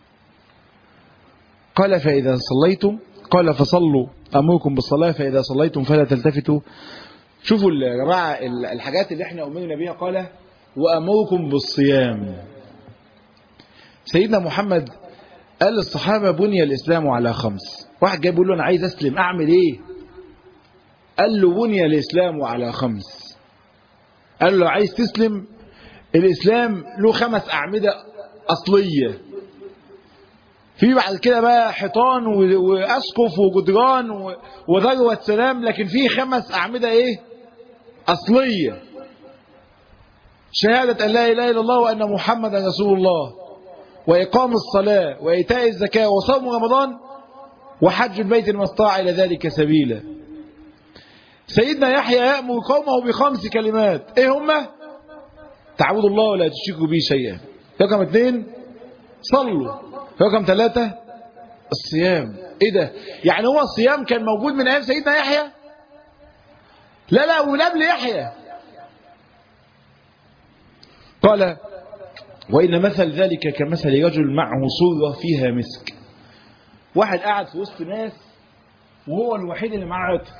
قال فإذا صليتم، قال فصلوا أمركم بالصلاة فإذا صليتم فلا تلتفتوا. شوفوا يا جماعة الحاجات اللي احنا أمرنا بها. قال وأمركم بالصيام. سيدنا محمد قال للصحابة بني الإسلام على خمس. واحد جاي بيقول له أنا عايز أسلم أعمل إيه؟ قال له بني الإسلام على خمس. قال له عايز تسلم، الإسلام له خمس أعمدة أصلية. في بعد كده بقى حيطان وأسقف وجدران وذروة سلام، لكن في خمس أعمدة إيه؟ أصلية. شهادة أن لا إله إلا الله وأن محمدا رسول الله، وإقام الصلاة، وإيتاء الزكاة، وصوم رمضان، وحج البيت لمن استطاع إلى ذلك سبيلا. سيدنا يحيى يأمر قومه بخمس كلمات. إيه هما؟ تعبدوا الله ولا تشركوا به شيئا. رقم اثنين صلوا. رقم ثلاثة الصيام. ايه ده؟ يعني هو الصيام كان موجود من ايام سيدنا يحيى؟ لا لا، ومن قبل يحيى. قال وإن مثل ذلك كمثل رجل معه صورة فيها مسك. واحد قاعد في وسط ناس وهو الوحيد اللي معاه عطر،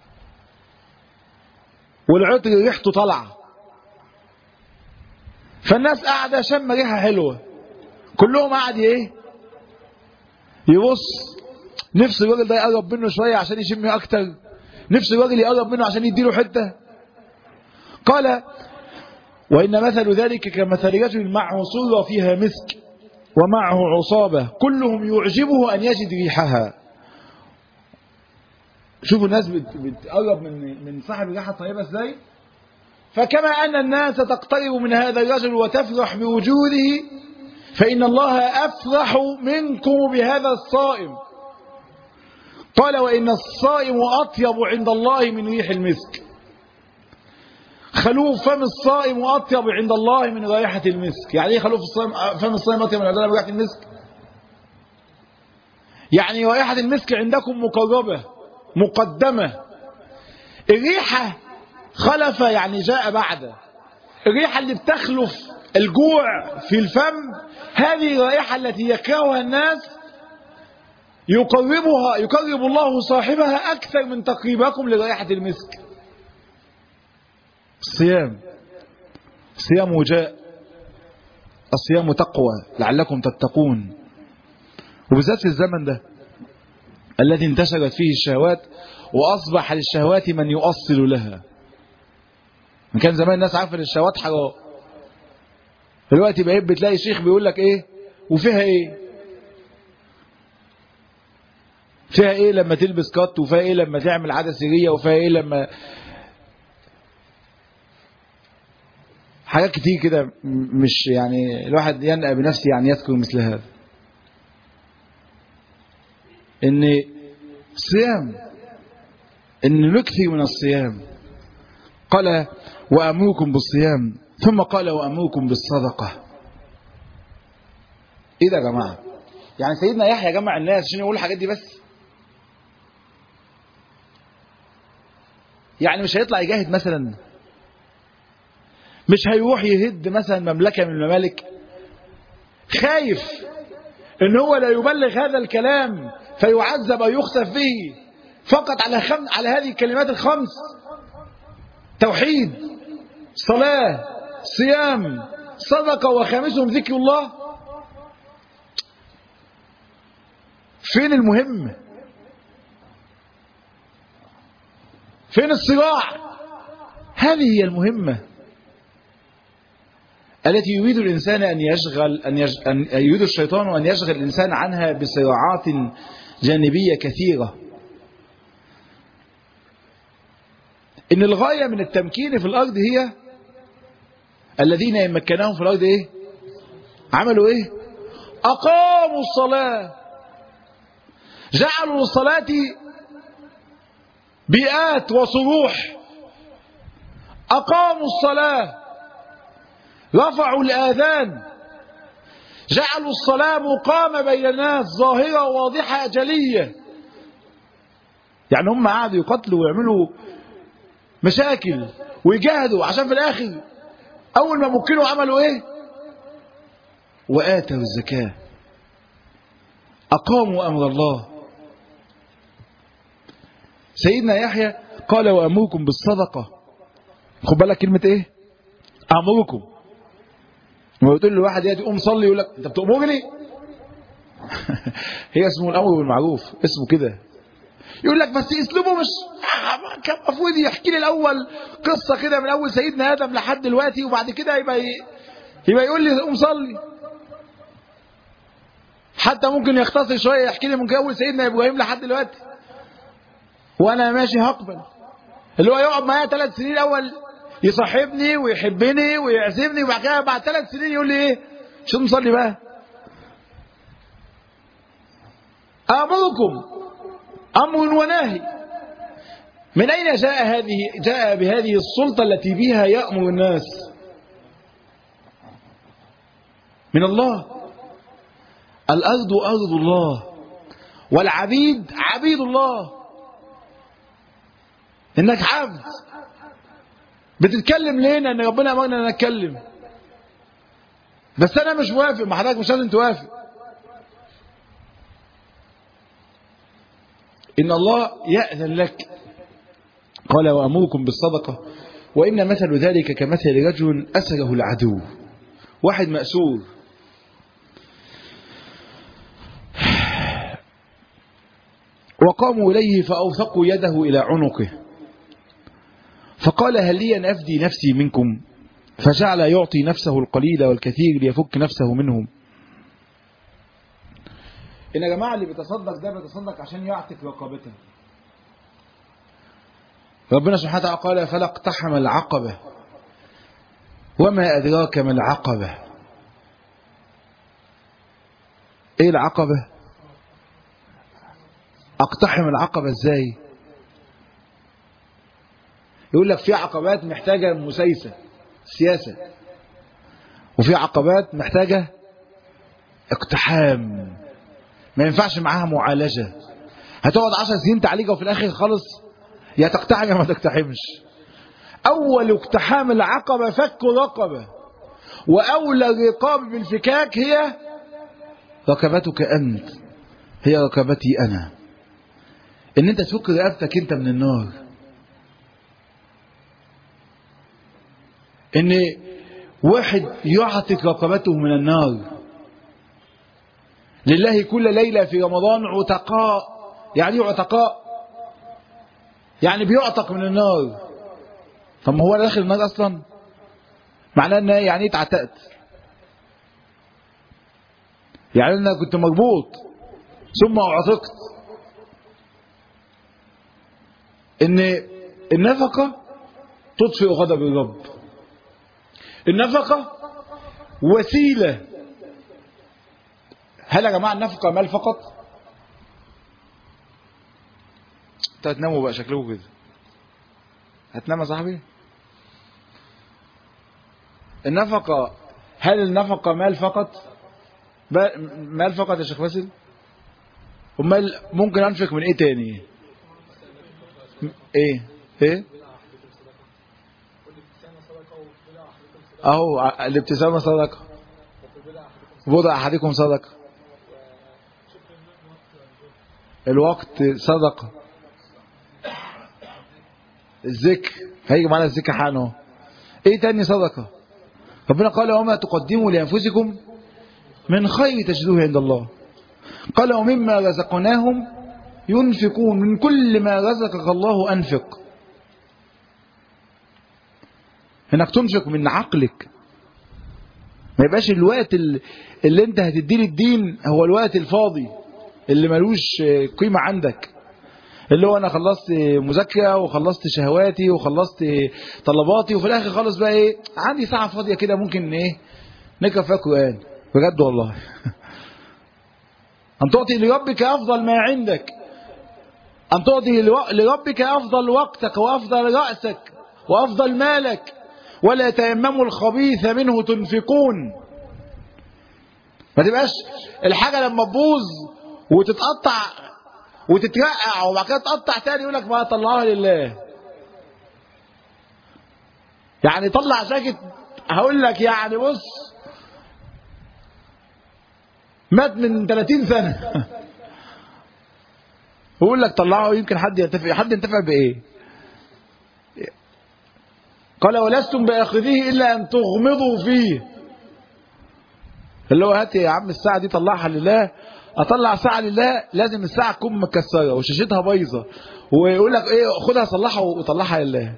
والعطر ريحته طالعه، فالناس قاعده شم ريحه حلوه، كلهم قاعد ايه يبص، نفس الراجل ده يقرب منه شويه عشان يشم اكتر، نفس الراجل يقرب منه عشان يديله حته. قال وإن مثل ذلك كمثل رجل معه صورة فيها مسك ومعه عصابة كلهم يعجبه أن يجد ريحها. شوفوا الناس بتقرب من من صاحب الريحة الطيبة ازاي. فكما أن الناس تقترب من هذا الرجل وتفرح بوجوده، فإن الله أفرح منكم بهذا الصائم. قال وإن الصائم أطيب عند الله من ريح المسك. خلوف فم الصائم أطيب عند الله من رائحة المسك. يعني ايه خلوف الصائم فم الصائم أطيب عند الله من رائحة المسك؟ يعني رائحة المسك عندكم مقربة مقدمة. الريحة خلف يعني جاء بعد. الريحة اللي بتخلف الجوع في الفم هذه الرائحة التي يكرهها الناس يقربها يقرب الله صاحبها أكثر من تقريبكم لرائحة المسك. الصيام الصيام وجاء، الصيام تقوى لعلكم تتقون. وبالذات في الزمن ده الذي انتشرت فيه الشهوات وأصبح للشهوات من يؤصل لها. من كان زمان الناس عارفة ان الشهوات حرام، دلوقتي بقيت بتلاقي شيخ بيقول لك ايه وفيها ايه، فيها ايه لما تلبس كات، وفيها ايه لما تعمل عادة سرية، وفيها ايه لما حاجات كتير كده. مش يعني الواحد ينأى بنفسه يعني يذكر مثل هذا. ان الصيام ان نكثر من الصيام. قال وأمركم بالصيام ثم قال وأمركم بالصدقة. ايه ده يا جماعة؟ يعني سيدنا يحيى جمع الناس عشان يقول الحاجات دي بس؟ يعني مش هيطلع يجاهد مثلا؟ مش هيروح يهد مثلا مملكة من الممالك؟ خايف ان هو لا يبلغ هذا الكلام فيعذب او يخسف به فقط على خم... على هذه الكلمات الخمس: توحيد، صلاة، صيام، صدقة، وخامسهم ذكر الله. فين المهم؟ فين الصراع؟ هذه هي المهمة التي يريد الإنسان أن يشغل أن, يج... أن يريد الشيطان أن يشغل الإنسان عنها بصراعات جانبية كثيرة. إن الغاية من التمكين في الأرض هي الذين إن مكناهم في الأرض إيه؟ عملوا إيه؟ أقاموا الصلاة، جعلوا الصلاة بيئات وصروح. أقاموا الصلاة، رفعوا الآذان، جعلوا الصلاة مقامة بين الناس ظاهرة واضحة جلية. يعني هم قعدوا يقتلوا ويعملوا مشاكل ويجاهدوا عشان في الآخر أول ما مكنوا عملوا إيه؟ وآتوا الزكاة، أقاموا أمر الله. سيدنا يحيى قال وأمركم بالصدقة. خد بالك كلمة إيه؟ أمركم. لما بتقول له واحد يأتي قوم صلي يقول لك أنت بتأمرني؟ هي اسمه الأمر بالمعروف، اسمه كده. يقول لك بس اسلوبه مش كان المفروض يحكي لي الاول قصه كده من اول سيدنا ادم لحد دلوقتي، وبعد كده يبقى يبقى يقول لي قوم صلي. حتى ممكن يختصر شويه يحكي لي من اول سيدنا ابراهيم لحد دلوقتي وانا ماشي هقبل. اللي هو يقعد معايا ثلاث سنين الاول يصاحبني ويحبني ويعزمني، وبعد كده بعد ثلاث سنين يقول لي ايه؟ مش مصلي بقى. امركم أمر ونهي. من أين جاء هذه جاء بهذه السلطة التي بها يأمر الناس؟ من الله. الأرض أرض الله والعبيد عبيد الله. إنك عبد بتتكلم ليه؟ لأن ربنا أمرنا أن نتكلم. بس انا مش موافق. ما حضرتك مش لازم توافق. ان الله يأذن لك. قال وأمركم بالصدقة وإن مثل ذلك كمثل رجل أسره العدو. واحد مأسور وقاموا إليه فأوثقوا يده إلى عنقه فقال هل لي أن أفدي نفسي منكم؟ فجعل يعطي نفسه القليل والكثير ليفك نفسه منهم. إن يا جماعة اللي بيتصدق ده بيتصدق عشان يعتق رقبته. ربنا سبحانه وتعالى قال فلا اقتحم العقبة وما أدراك ما العقبة. إيه العقبة؟ اقتحم العقبة إزاي؟ يقول لك في عقبات محتاجة مسايسة سياسة، وفي عقبات محتاجة اقتحام ما ينفعش معاها معالجة. هتقعد عشر سنين تعالجها وفي الآخر خالص يا تقتحم يا ما تقتحمش. أول اقتحام العقبة فك رقبة، وأولى الرقاب بالفكاك هي رقبتك أنت، هي رقبتي أنا. إن أنت تفك رقبتك أنت من النار. إن واحد يعتق رقبته من النار. لله كل ليلة في رمضان عتقاء. يعني عتقاء يعني بيعتق من النار. طب ما هو داخل النار اصلا، معناه ان يعني ايه اتعتقت؟ يعني انا كنت مربوط ثم اعتقت. ان النفقه تطفئ غضب الرب. النفقه وسيله. هل يا جماعه النفقه مال فقط؟ انتوا هتناموا بقى شكلكم كده. هتنام يا صاحبي؟ النفقة، هل النفقة مال فقط؟ مال فقط يا شيخ باسل؟ امال ممكن انفق من ايه تاني؟ ايه ايه اهو الابتسامة صدقة، بضع احدكم صدقة، الوقت صدقة، الذكر هيجي معنا الذكر حانه. ايه تاني صدقة؟ ربنا قال وما تقدموا لأنفسكم من خير تجدوه عند الله. قال ومما رزقناهم ينفقون. من كل ما رزقك الله أنفق. انك تنفق من عقلك. ما يبقاش الوقت اللي انت هتديه للدين هو الوقت الفاضي اللي ملوش قيمة عندك، اللي هو انا خلصت مذاكره وخلصت شهواتي وخلصت طلباتي وفي الاخر خالص بقى ايه عندي ساعه فاضيه كده ممكن ايه نقرا فيها قران. بجد والله. ان تعطي لربك افضل ما عندك، ان تعطي لربك افضل وقتك وافضل راسك وافضل مالك. ولا تيمموا الخبيث منه تنفقون. ما تبقاش الحاجه لما تبوظ وتتقطع وتترقع وبعد كده تقطع تاني يقول لك ما طلعوها لله. يعني طلع جاكيت هقول لك يعني بص مات من ثلاثين سنة ويقول لك طلعه. يمكن حد ينتفع. حد ينتفع بايه؟ قال ولستم باخذيه الا ان تغمضوا فيه. اللي هو هات يا عم الساعه دي طلعها لله. اطلع ساعه لله لازم الساعه تكون مكسره وشاشتها بايظه ويقول لك ايه خدها صلحها وطلعها لله.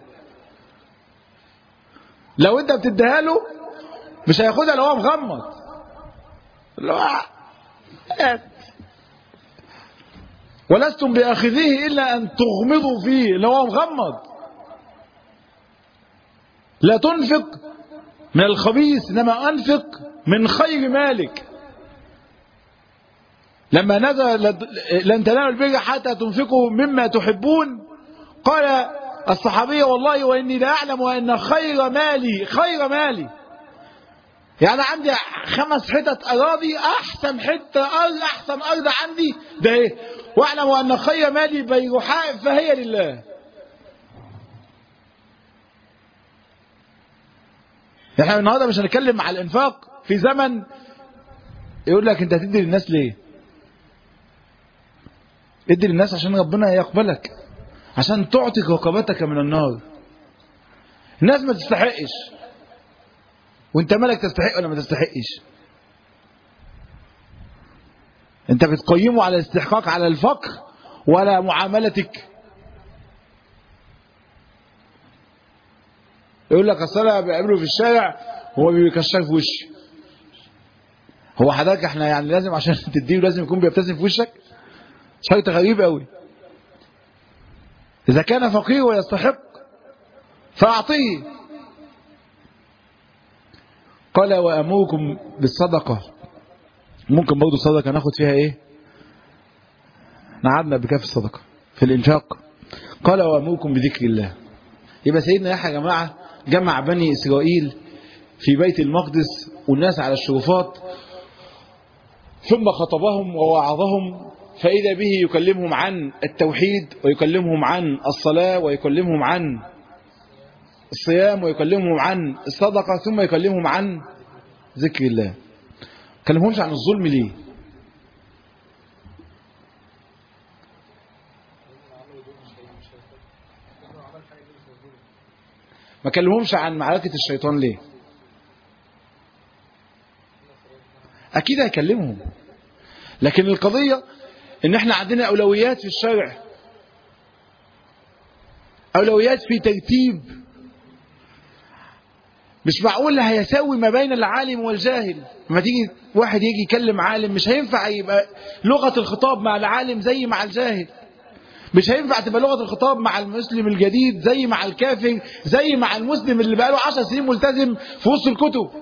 لو انت بتديها له مش هياخدها لو هو مغمض. اللي هو ولستم باخذيه الا ان تغمضوا فيه. اللي هو مغمض. لا تنفق من الخبيث انما انفق من خير مالك. لما نزل لن تنالوا البر حتى تنفقوا مما تحبون قال الصحابي والله واني لا اعلم ان خير مالي خير مالي يعني عندي خمس حتت اراضي احسن حته ارض احسن ارض عندي ده ايه واعلم ان خير مالي بيرحاء فهي لله. احنا النهارده مش هنتكلم على الانفاق في زمن يقول لك انت هتدي للناس ليه؟ ادي للناس عشان ربنا يقبلك، عشان تعتق رقبتك من النار. الناس ما تستحقش، وانت مالك تستحق ولا ما تستحقش؟ انت بتقيمه على الاستحقاق على الفقر ولا معاملتك؟ يقول لك اصل انا بقابله في الشارع هو بيكشر في وشي. هو حضرتك احنا يعني لازم عشان تديه لازم يكون بيبتسم في وشك؟ شرط غريب قوي. اذا كان فقير ويستحق فاعطيه. قال وامركم بالصدقه. ممكن برضه الصدقه ناخد فيها ايه؟ نعدنا بكاف الصدقه في الانفاق. قال وامركم بذكر الله. يبقى سيدنا يحيى يا جماعه جمع بني اسرائيل في بيت المقدس والناس على الشرفات، ثم خطبهم ووعظهم، فإذا به يكلمهم عن التوحيد ويكلمهم عن الصلاة ويكلمهم عن الصيام ويكلمهم عن الصدقة، ثم يكلمهم عن ذكر الله. كلمهمش عن الظلم ليه؟ ما كلمهمش عن معركة الشيطان ليه؟ أكيد هيكلمهم، لكن القضية إن احنا عندنا أولويات في الشرع، أولويات في ترتيب. مش معقول هيساوي ما بين العالم والجاهل. لما تيجي واحد يجي يكلم عالم مش هينفع يبقى لغة الخطاب مع العالم زي مع الجاهل، مش هينفع تبقى لغة الخطاب مع المسلم الجديد زي مع الكافر، زي مع المسلم اللي بقاله عشر سنين ملتزم في وسط الكتب.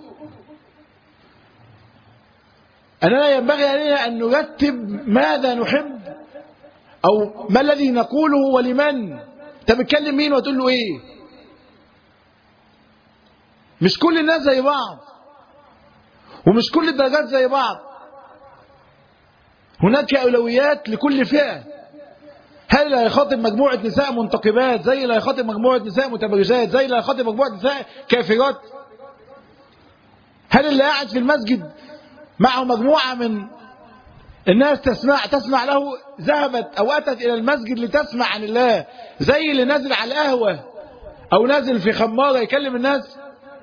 أننا ينبغي علينا أن نرتب ماذا نحب أو ما الذي نقوله ولمن. أنت بتكلم مين وتقول له إيه؟ مش كل الناس زي بعض، ومش كل الدرجات زي بعض. هناك أولويات لكل فئة. هل اللي هيخاطب مجموعة نساء منتقبات زي اللي هيخاطب مجموعة نساء متبرجات زي اللي هيخاطب مجموعة نساء كافرات؟ هل اللي قاعد في المسجد معه مجموعة من الناس تسمع تسمع له ذهبت أو أتت إلى المسجد لتسمع عن الله زي اللي نازل على القهوة أو نازل في خمارة يكلم الناس؟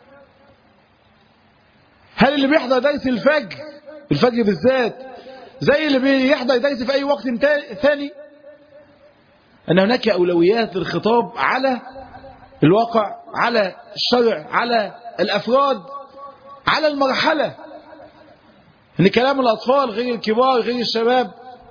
هل اللي بيحضر درس الفجر الفجر بالذات زي اللي بيحضر درس في أي وقت ثاني؟ أن هناك أولويات للخطاب على الواقع، على الشرع، على الأفراد، على المرحلة. إن كلام الأطفال غير الكبار غير الشباب.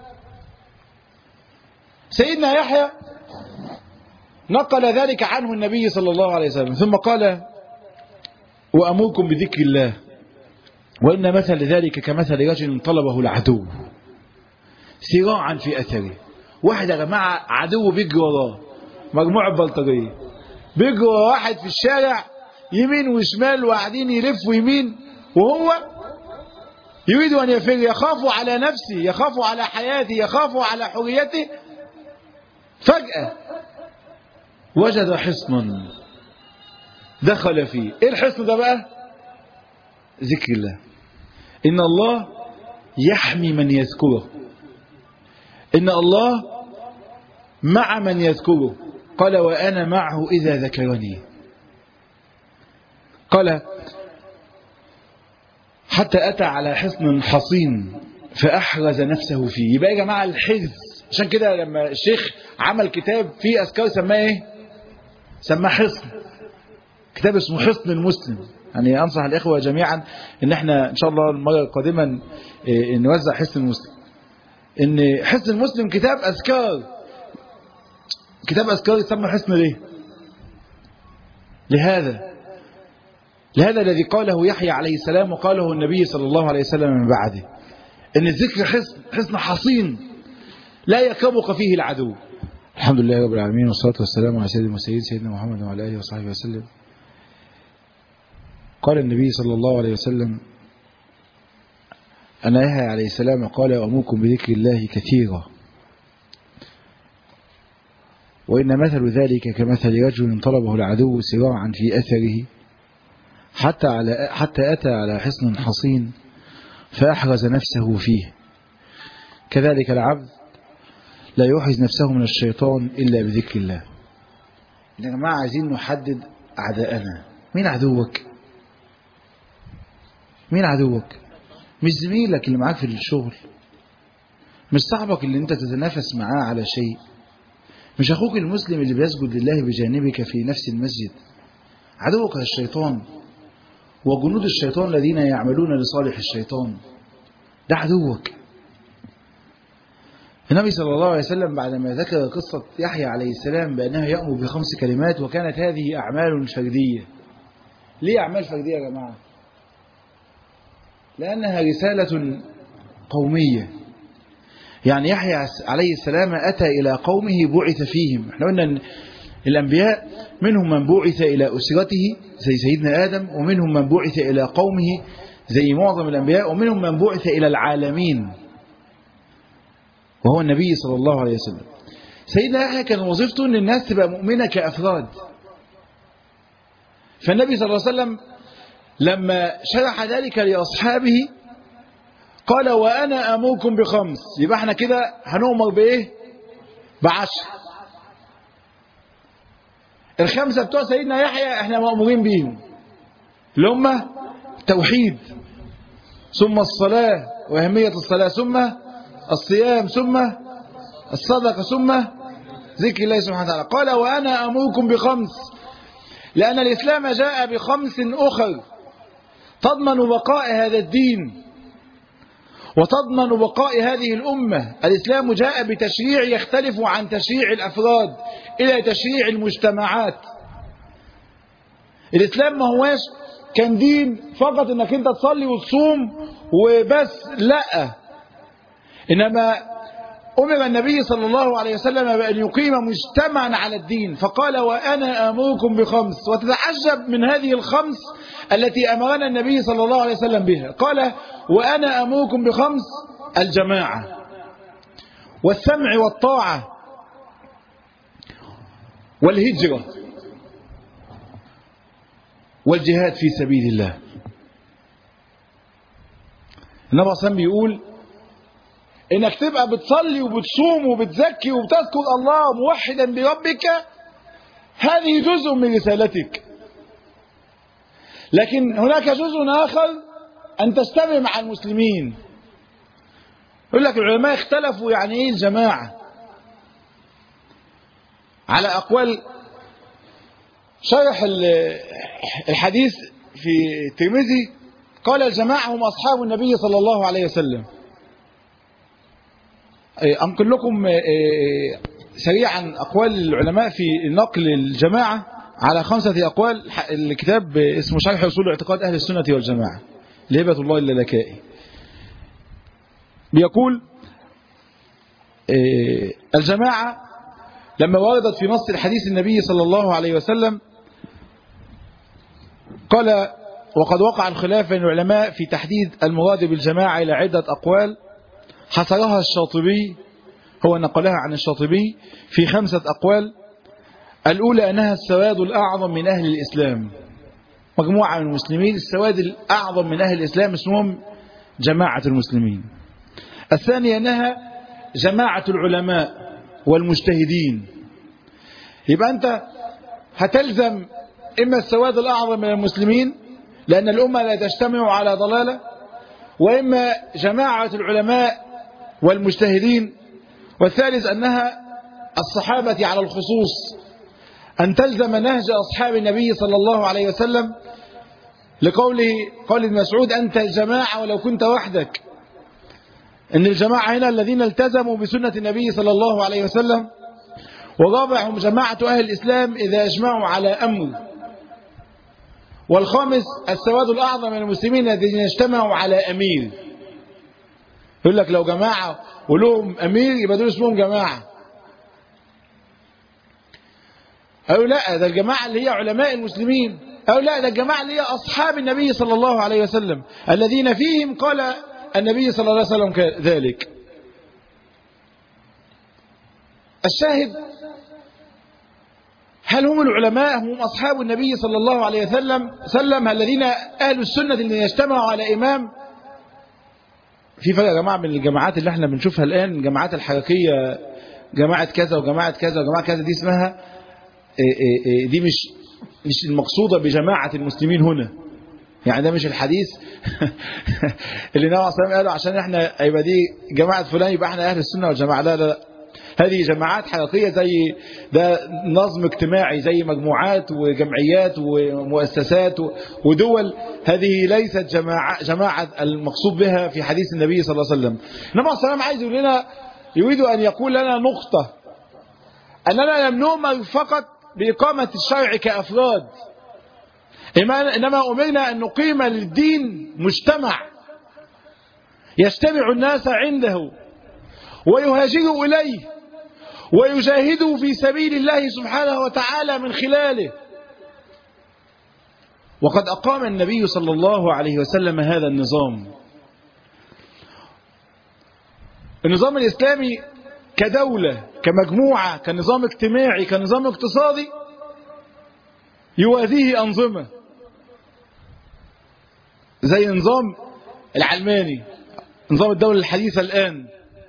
سيدنا يحيى نقل ذلك عنه النبي صلى الله عليه وسلم، ثم قال وأمركم بذكر الله وإن مثل ذلك كمثل رجل طلبه العدو سراعا في أثره. واحد يا جماعة عدو بيجري وراه، مجموعة بلطجية بيجري ورا واحد في الشارع يمين وشمال وقاعدين يلفوا يمين، وهو يريد أن يفر، يخاف على نفسه، يخاف على حياته، يخاف على حريته. فجأة وجد حصنا دخل فيه. ايه الحصن ده بقى؟ ذكر الله. إن الله يحمي من يذكره، إن الله مع من يذكره. قال وأنا معه إذا ذكرني. قال حتى أتى على حصن حصين فأحرز نفسه فيه. يبقى يا جماعة الحرز، عشان كده لما الشيخ عمل كتاب فيه أذكار سماه إيه؟ سماه حصن. كتاب اسمه حصن المسلم. يعني أنصح الإخوة جميعا إن احنا إن شاء الله المرة القادمة نوزع حصن المسلم. إن حصن المسلم كتاب أذكار. كتاب أذكار يسمى حصن ليه؟ لهذا لهذا الذي قاله يحيى عليه السلام وقاله النبي صلى الله عليه وسلم من بعده، إن الذكر حصن حصن حصين لا يكبق فيه العدو. الحمد لله رب العالمين والصلاة والسلام على سيد المرسلين سيدنا محمد وعلى آله وصحبه وسلم. قال النبي صلى الله عليه وسلم أن يحيى عليه السلام قال وأمركم بذكر الله كثيرا وإن مثل ذلك كمثل رجل طلبه العدو سراعا في أثره حتى على حتى أتى على حصن حصين فأحرز نفسه فيه. كذلك العبد لا يحرز نفسه من الشيطان إلا بذكر الله. يا جماعة عايزين نحدد أعداءنا. مين عدوك؟ مين عدوك؟ مش زميلك اللي معاك في الشغل، مش صاحبك اللي انت تتنافس معاه على شيء، مش أخوك المسلم اللي بيسجد لله بجانبك في نفس المسجد. عدوك الشيطان وجنود الشيطان الذين يعملون لصالح الشيطان. ده عدوك. النبي صلى الله عليه وسلم بعدما ذكر قصة يحيى عليه السلام بأنه يأمر بخمس كلمات وكانت هذه أعمال فردية. ليه أعمال فردية يا جماعة؟ لأنها رسالة قومية. يعني يحيى عليه السلام أتى إلى قومه بعث فيهم. احنا قلنا أن الأنبياء منهم من بعث إلى أسرته زي سيدنا آدم، ومنهم من بعث إلى قومه زي معظم الأنبياء، ومنهم من بعث إلى العالمين وهو النبي صلى الله عليه وسلم. سيدنا يحيى كان وظيفته أن الناس تبقى مؤمنة كأفراد. فالنبي صلى الله عليه وسلم لما شرح ذلك لأصحابه قال وأنا أمركم بخمس. يبقى احنا كده هنؤمر بإيه؟ بعشر. الخمسة بتوع سيدنا يحيى احنا مأمورين بيهم، اللي هم التوحيد، ثم الصلاة وأهمية الصلاة، ثم الصيام، ثم الصدقة، ثم ذكر الله سبحانه وتعالى. قال وأنا أمركم بخمس، لأن الإسلام جاء بخمس أخر تضمن بقاء هذا الدين وتضمن بقاء هذه الأمة. الإسلام جاء بتشريع يختلف عن تشريع الأفراد إلى تشريع المجتمعات. الإسلام ما هواش كان دين فقط إنك أنت تصلي وتصوم وبس، لا، إنما أمر النبي صلى الله عليه وسلم بأن يقيم مجتمعا على الدين، فقال وأنا أمركم بخمس. وتتعجب من هذه الخمس التي أمرنا النبي صلى الله عليه وسلم بها. قال وأنا أمركم بخمس: الجماعة والسمع والطاعة والهجرة والجهاد في سبيل الله. النبي صلى الله عليه وسلم بيقول انك تبقى بتصلي وبتصوم وبتزكي وبتذكر الله موحدا بربك، هذه جزء من رسالتك. لكن هناك جزء آخر أن تجتمع مع المسلمين. يقول لك العلماء اختلفوا يعني ايه الجماعة على أقوال. شرح الحديث في الترمذي قال الجماعة هم أصحاب النبي صلى الله عليه وسلم. أنقل لكم سريعا أقوال العلماء في نقل الجماعة على خمسة أقوال. الكتاب اسمه شرح أصول اعتقاد أهل السنة والجماعة لهبة الله اللالكائي. بيقول الجماعة لما وردت في نص الحديث النبي صلى الله عليه وسلم قال وقد وقع الخلاف بين العلماء في تحديد المراد بالجماعة إلى عدة أقوال حصرها الشاطبي، هو نقلها عن الشاطبي في خمسة أقوال. الأولى أنها السواد الأعظم من أهل الإسلام، مجموعة من المسلمين السواد الأعظم من أهل الإسلام اسمهم جماعة المسلمين. الثانية أنها جماعة العلماء والمجتهدين. يبقى أنت هتلزم إما السواد الأعظم من المسلمين لأن الأمة لا تجتمع على ضلالة، وإما جماعة العلماء والمجتهدين. والثالث أنها الصحابة على الخصوص، أن تلزم نهج أصحاب النبي صلى الله عليه وسلم لقوله قول ابن مسعود أنت الجماعة ولو كنت وحدك. إن الجماعة هنا الذين التزموا بسنة النبي صلى الله عليه وسلم. ورابعهم جماعة أهل الإسلام إذا أجمعوا على أمر. والخامس السواد الأعظم من المسلمين الذين اجتمعوا على أمير. يقول لك لو جماعة ولهم أمير يبقى دول اسمهم جماعة. أو لا ده الجماعة اللي هي علماء المسلمين، أو لا ده الجماعة اللي هي أصحاب النبي صلى الله عليه وسلم الذين فيهم قال النبي صلى الله عليه وسلم ذلك. هل هم العلماء هم أصحاب النبي صلى الله عليه وسلم سلم الذين أهل السنة اللي يجتمعوا على إمام؟ في فرق يا جماعة من الجماعات اللي احنا بنشوفها الآن، الجماعات الحركية، جماعة كذا وجماعة كذا وجماعة كذا، دي اسمها دي مش مش المقصودة بجماعة المسلمين هنا، يعني ده مش الحديث اللي النبي صلى الله عليه وسلم قاله عشان احنا يبقى دي جماعة فلان يبقى احنا أهل السنة والجماعة. لا لا لا، هذه جماعات حركية، زي ده نظم اجتماعي، زي مجموعات وجمعيات ومؤسسات ودول. هذه ليست جماعة جماعة المقصود بها في حديث النبي صلى الله عليه وسلم. النبي صلى الله عليه وسلم عايز يقول لنا، يريد أن يقول لنا نقطة، أننا لم نؤمر فقط بإقامة الشرع كأفراد، إنما أمرنا أن نقيم للدين مجتمع يجتمع الناس عنده ويهاجروا إليه ويجاهدوا في سبيل الله سبحانه وتعالى من خلاله. وقد أقام النبي صلى الله عليه وسلم هذا النظام، النظام الإسلامي كدولة، كمجموعة، كنظام اجتماعي، كنظام اقتصادي، يوازيه أنظمة زي نظام العلماني، نظام الدولة الحديثة الآن.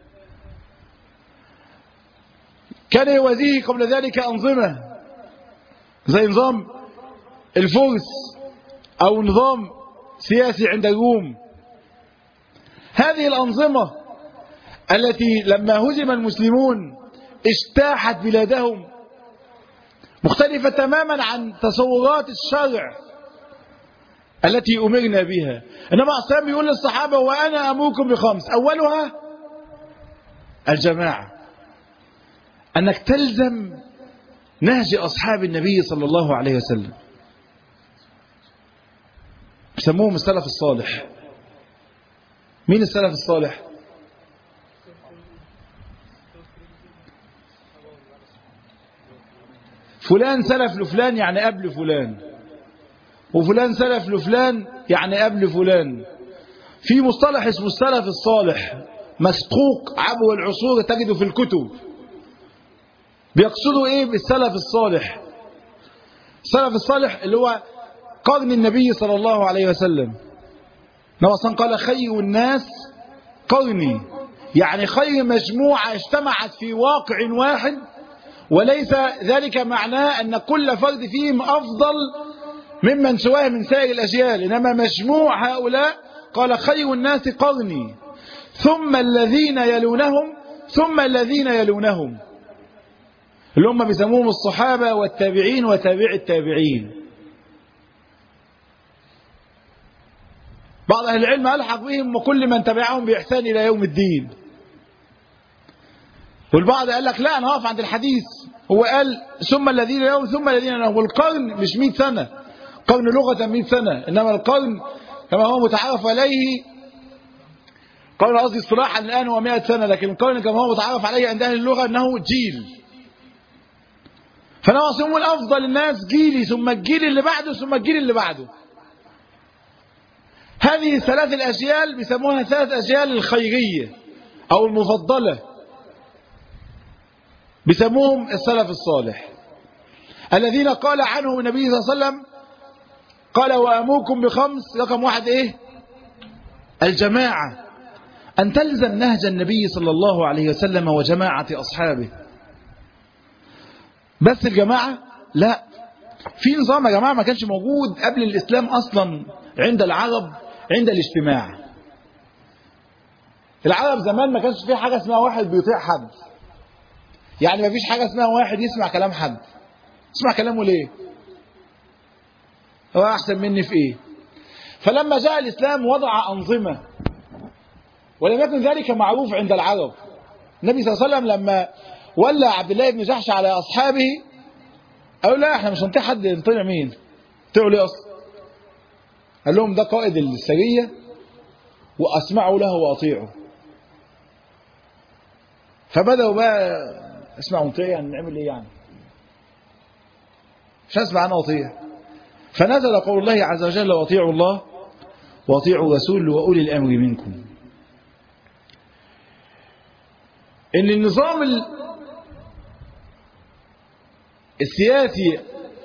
كان يوازيه قبل ذلك أنظمة زي نظام الفرس أو نظام سياسي عند الروم. هذه الأنظمة التي لما هزم المسلمون اجتاحت بلادهم، مختلفة تماما عن تصورات الشرع التي أمرنا بها. إنما الإسلام يقول للصحابة: وأنا أمركم بخمس، أولها الجماعة، أنك تلزم نهج أصحاب النبي صلى الله عليه وسلم، يسموهم السلف الصالح. مين السلف الصالح؟ فلان سلف لفلان يعني قبل فلان، وفلان سلف لفلان يعني قبل فلان. في مصطلح اسمه السلف الصالح مسقوق عبر العصور، تجده في الكتب. بيقصدوا ايه بالسلف الصالح؟ السلف الصالح اللي هو قرن النبي صلى الله عليه وسلم. النبي صلى قال: خير الناس قرني، يعني خير مجموعة اجتمعت في واقع واحد، وليس ذلك معناه أن كل فرد فيهم أفضل ممن سواه من سائر الأجيال، إنما مجموع هؤلاء قال: خير الناس قرني ثم الذين يلونهم ثم الذين يلونهم، اللي هم بيسموهم الصحابة والتابعين وتابع التابعين. بعض أهل العلم ألحق بهم وكل من تبعهم بإحسان إلى يوم الدين، والبعض قال لك لا، أنا هقف عند الحديث، هو قال ثم الذين يلونهم ثم الذين يلونهم. والقرن مش مئة سنة، قرن لغة مئة سنة، إنما القرن كما هو متعارف عليه، قرن قصدي اصطلاحا الآن هو مئة سنة، لكن القرن كما هو متعارف عليه عند أهل اللغة أنه جيل. فأنا أصيهم الأفضل الناس جيلي، ثم الجيل اللي بعده، ثم الجيل اللي بعده. هذه ثلاث الأجيال بيسموها ثلاث أجيال الخيرية أو المفضلة، بيسموهم السلف الصالح، الذين قال عنهم النبي صلى الله عليه وسلم، قال: وأمركم بخمس. رقم واحد إيه؟ الجماعة، أن تلزم نهج النبي صلى الله عليه وسلم وجماعة أصحابه. بس الجماعة لا، في نظام يا جماعة ما كانش موجود قبل الإسلام أصلا عند العرب، عند الاجتماع. العرب زمان ما كانش فيه حاجة اسمها واحد بيطيع حد، يعني ما فيش حاجة اسمها واحد يسمع كلام حد. يسمع كلامه ليه؟ هو أحسن مني في إيه؟ فلما جاء الإسلام وضع أنظمة، ولم يكن ذلك معروف عند العرب. النبي صلى الله عليه وسلم لما ولى عبد الله بن جحش على أصحابه قالوا: لا، احنا مش هنطيع حد. نطيع مين؟ طيعوا ليه أصلا؟ قال لهم: ده قائد السرية وأسمعوا له وأطيعوا. فبدأوا بقى: اسمعوا ونطيع، يعني نعمل ايه يعني؟ مش هسمع أنا وأطيع. فنزل قول الله عز وجل: وأطيعوا الله وأطيعوا الرسول وأولي الأمر منكم. إن النظام السياسي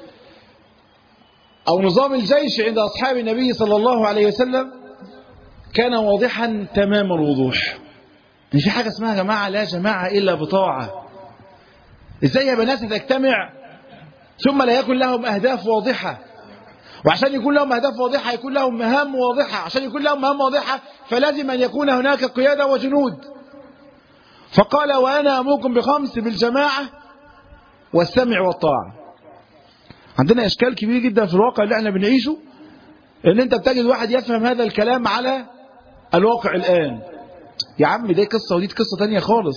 أو نظام الجيش عند أصحاب النبي صلى الله عليه وسلم كان واضحا تمام الوضوح. إن في حاجة اسمها جماعة لا جماعة إلا بطاعة. إزاي يا بنات تجتمع ثم لا يكون لهم أهداف واضحة؟ وعشان يكون لهم أهداف واضحة يكون لهم مهام واضحة. عشان يكون لهم مهام واضحة فلازم أن يكون هناك قيادة وجنود. فقال وأنا أمركم بخمس: بالجماعة والسمع والطاعة. عندنا إشكال كبير جدا في الواقع اللي احنا بنعيشه، إن أنت بتجد واحد يفهم هذا الكلام على الواقع الآن. يا عم دي قصة ودي قصة تانية خالص.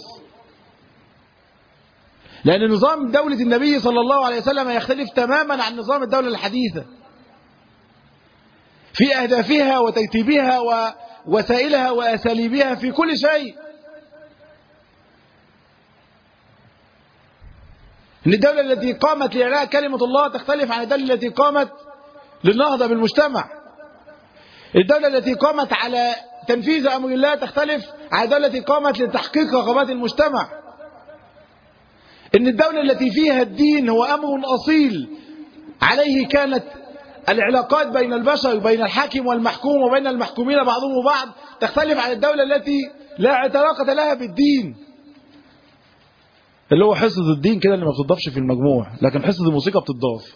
لأن نظام دولة النبي صلى الله عليه وسلم يختلف تماما عن نظام الدولة الحديثة في أهدافها وترتيبها ووسائلها وأساليبها في كل شيء. إن الدولة التي قامت لإعلاء كلمة الله تختلف عن الدولة التي قامت للنهضة بالمجتمع. الدولة التي قامت على تنفيذ أمر الله تختلف عن الدولة التي قامت لتحقيق رغبات المجتمع. إن الدولة التي فيها الدين هو أمر أصيل عليه كانت العلاقات بين البشر، بين الحاكم والمحكوم وبين المحكومين بعضهم وبعض، تختلف عن الدولة التي لا علاقة لها بالدين، اللي هو حصة الدين كده اللي ما بتضافش في المجموع، لكن حصة الموسيقى بتضاف.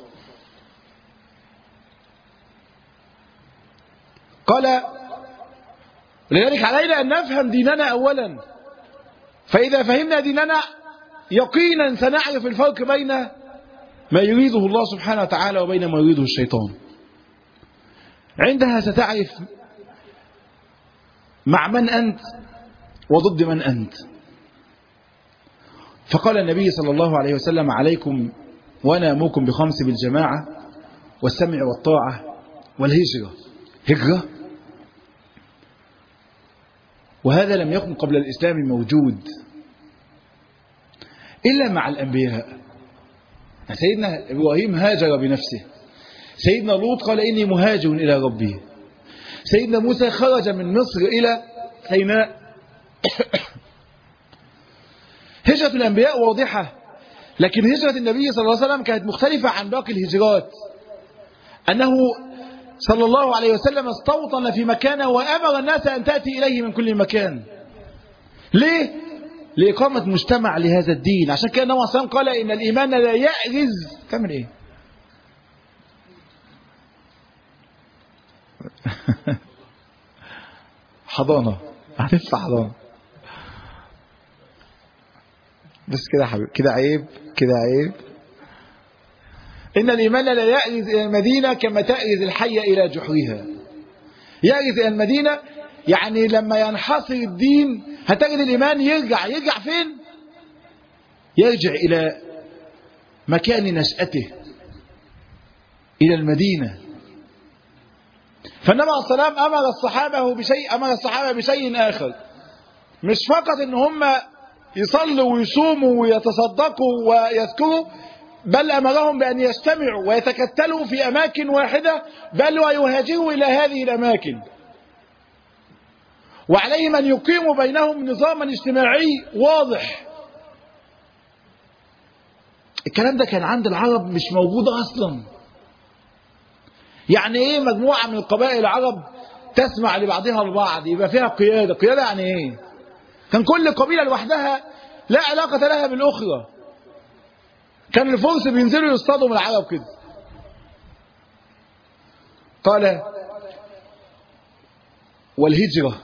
قال لذلك علينا أن نفهم ديننا أولا، فإذا فهمنا ديننا يقينا سنعرف الفرق بين ما يريده الله سبحانه وتعالى وبين ما يريده الشيطان. عندها ستعرف مع من أنت وضد من أنت. فقال النبي صلى الله عليه وسلم عليكم وأنا أمركم بخمس: بالجماعة والسمع والطاعة والهجرة. هجرة؟ وهذا لم يكن قبل الإسلام موجود إلا مع الأنبياء. سيدنا إبراهيم هاجر بنفسه. سيدنا لوط قال إني مهاجر إلى ربي. سيدنا موسى خرج من مصر إلى سيناء. هجرة الأنبياء واضحة، لكن هجرة النبي صلى الله عليه وسلم كانت مختلفة عن باقي الهجرات. أنه صلى الله عليه وسلم استوطن في مكانه وأمر الناس أن تأتي إليه من كل مكان. ليه؟ لإقامة مجتمع لهذا الدين. عشان كده النبي صلى الله عليه وسلم قال إن الإيمان لا يأرز. تعمل إيه؟ حضانة. هتدفع حضانة بس كده يا حبيبي، كده عيب، كده عيب. إن الإيمان لا يأرز إلى المدينة كما تأرز الحية إلى جحرها. يأرز إلى المدينة يعني لما ينحصر الدين هتجد الإيمان يرجع. يرجع فين؟ يرجع إلى مكان نشأته، إلى المدينة. فالنبي عليه الصلاة والسلام أمر الصحابة بشيء أمر الصحابة بشيء آخر. مش فقط إن هم يصلوا ويصوموا ويتصدقوا ويذكروا، بل أمرهم بأن يجتمعوا ويتكتلوا في أماكن واحدة، بل ويهاجروا إلى هذه الأماكن. وعليهم أن يقيموا بينهم نظاما اجتماعي واضح. الكلام ده كان عند العرب مش موجود أصلا. يعني إيه مجموعة من القبائل العرب تسمع لبعضها البعض يبقى فيها قيادة؟ قيادة يعني إيه؟ كان كل قبيلة لوحدها لا علاقة لها بالأخرى. كان الفرس بينزلوا يصطادوا من العرب كده. قال والهجرة.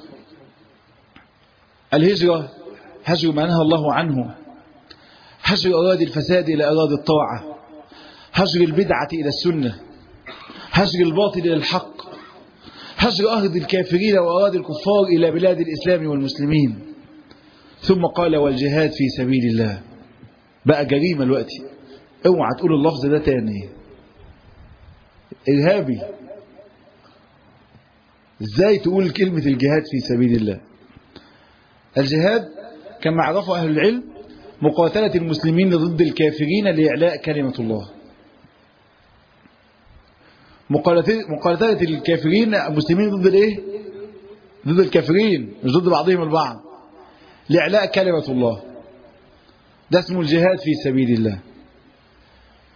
الهجرة هجر ما نهى الله عنه، هجر أراد الفساد إلى أراد الطاعة، هجر البدعة إلى السنة، هجر الباطل إلى الحق، هجر أرض الكافرين وأراد الكفار إلى بلاد الإسلام والمسلمين. ثم قال والجهاد في سبيل الله. بقى جريمة الوقت، اوعى تقول اللفظ ده تاني، إرهابي. ازاي تقول كلمة الجهاد في سبيل الله؟ الجهاد كما عرفه أهل العلم مقاتلة المسلمين ضد الكافرين لإعلاء كلمة الله. مقاتلة الكافرين المسلمين ضد الايه؟ ضد الكافرين، مش ضد بعضهم البعض، لإعلاء كلمة الله. ده اسمه الجهاد في سبيل الله.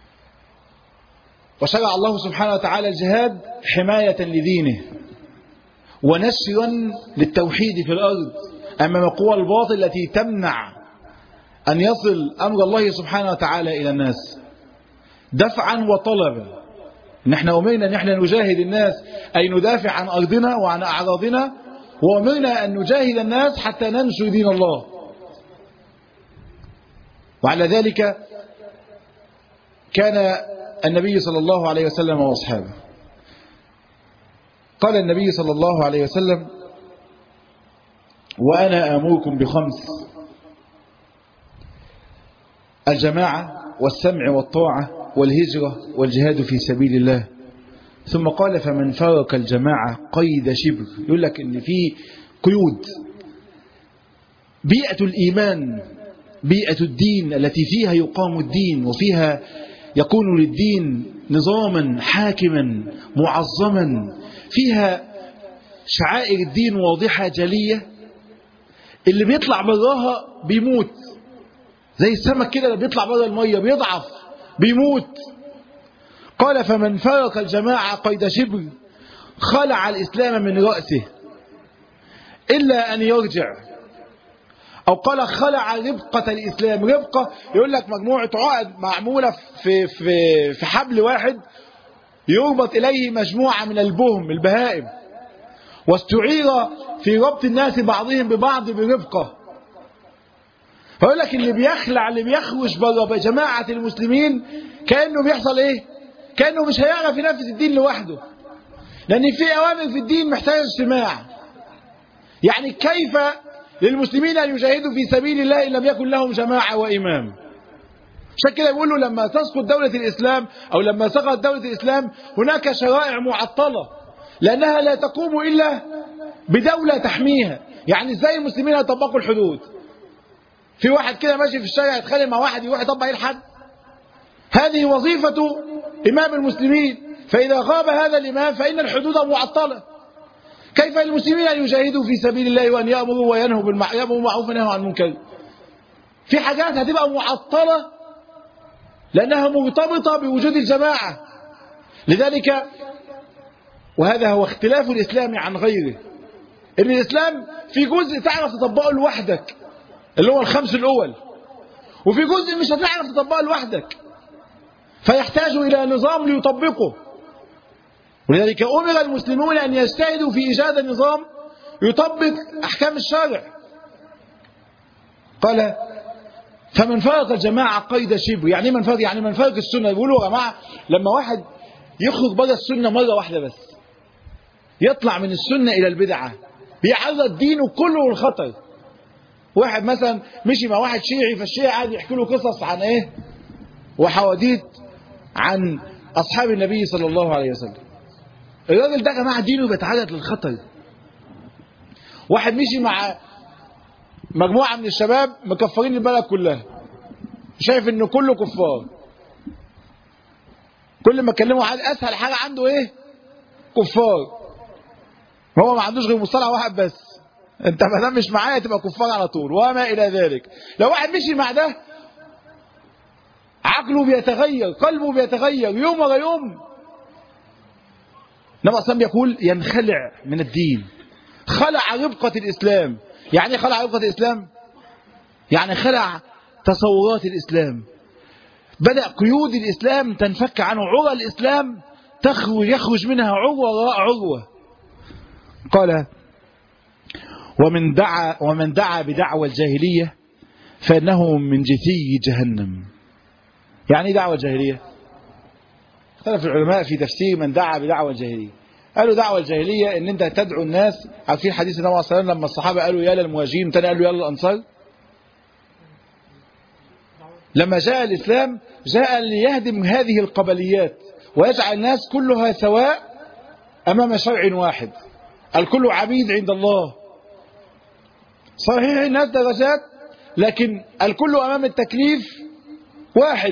وشرع الله سبحانه وتعالى الجهاد حماية لدينه ونشرا للتوحيد في الأرض أمام قوى الباطل التي تمنع أن يصل أمر الله سبحانه وتعالى إلى الناس دفعا وطلبا. نحن أمرنا أن نحن نجاهد الناس أي ندافع عن أرضنا وعن أعراضنا، وأمرنا أن نجاهد الناس حتى ننشر دين الله. وعلى ذلك كان النبي صلى الله عليه وسلم وأصحابه. قال النبي صلى الله عليه وسلم: وأنا آمركم بخمس: الجماعة والسمع والطاعة والهجرة والجهاد في سبيل الله. ثم قال: فمن فارق الجماعة قيد شبر. يقول لك إن في قيود. بيئة الإيمان، بيئة الدين التي فيها يقام الدين وفيها يكون للدين نظاما حاكما معظما، فيها شعائر الدين واضحة جلية، اللي بيطلع براها بيموت زي السمك كده، اللي بيطلع برا المية بيضعف بيموت. قال: فمن فارق الجماعة قيد شبر خلع الإسلام من رأسه إلا أن يرجع. أو قال: خلع ربقة الإسلام. ربقة يقول لك مجموعة عقد معمولة في في في حبل واحد يربط إليه مجموعة من البهم البهائم، واستعير في ربط الناس بعضهم ببعض بربقة. فيقول لك اللي بيخلع، اللي بيخرج بره جماعة المسلمين، كأنه بيحصل إيه؟ كأنه مش هيعرف ينفذ الدين لوحده، لأن في أوامر في الدين محتاجة اجتماع. يعني كيف للمسلمين أن يجاهدوا في سبيل الله إن لم يكن لهم جماعة وإمام؟ عشان كده بيقولوا لما تسقط دولة الإسلام أو لما سقطت دولة الإسلام هناك شرائع معطلة، لأنها لا تقوم إلا بدولة تحميها. يعني إزاي المسلمين يطبقوا الحدود؟ في واحد كده ماشي في الشارع يتخانق مع واحد يروح يطبق إيه الحد؟ هذه وظيفة إمام المسلمين، فإذا غاب هذا الإمام فإن الحدود معطلة. كيف المسلمين أن يجاهدوا في سبيل الله وأن يأمروا وينهوا بالمعروف وينهوا عن المنكر؟ في حاجات هتبقى معطلة لأنها مرتبطة بوجود الجماعة. لذلك وهذا هو اختلاف الإسلام عن غيره، إن الإسلام في جزء تعرف تطبقه لوحدك اللي هو الخمس الأول، وفي جزء مش هتعرف تطبقه لوحدك فيحتاج إلى نظام ليطبقه. ولذلك أمر المسلمون أن يجتهدوا في إيجاد نظام يطبق أحكام الشارع. قال: فمن فارق الجماعة قيد شبر. يعني من فارق؟ يعني من فارق السنة. يقولوا يا جماعة لما واحد يخرج بره السنة مرة واحدة بس، يطلع من السنة إلى البدعة، بيعرض دينه كله للخطر. واحد مثلا مشي مع واحد شيعي، فالشيعي قاعد يحكي له قصص عن إيه وحواديت عن أصحاب النبي صلى الله عليه وسلم. الراجل ده يا جماعة دينه بيتعرض للخطر. واحد مشي مع مجموعة من الشباب مكفرين البلد كلها، شايف إنه كله كفار، كل ما كلمه عن أسهل حاجة عنده إيه؟ كفار. هو ما عندوش غير مصطلح واحد بس: أنت ما دام مش معايا تبقى كفار على طول، وما إلى ذلك. لو واحد مشي مع ده عقله بيتغير، قلبه بيتغير يوم ورا يوم. النبي صلى الله عليه وسلم يقول: ينخلع من الدين. خلع ربقة الإسلام. يعني خلع ربقة الإسلام؟ يعني خلع تصورات الإسلام. بدأ قيود الإسلام تنفك عنه، عروة الإسلام تخرج يخرج منها عروة وراء عروة. قال: ومن دعا ومن دعا بدعوى الجاهلية فإنه من جثي جهنم. يعني دعوة الجاهلية؟ اختلف العلماء في تفسير من دعا بدعوى الجاهلية. قالوا دعوة الجاهلية ان انت تدعو الناس. عارفين حديث النبي صلى الله عليه وسلم لما الصحابة قالوا يا للمهاجرين تاني قالوا يا للأنصار؟ لما جاء الإسلام جاء ليهدم هذه القبليات ويجعل الناس كلها سواء أمام شرع واحد، الكل عبيد عند الله. صحيح الناس درجات، لكن الكل أمام التكليف واحد.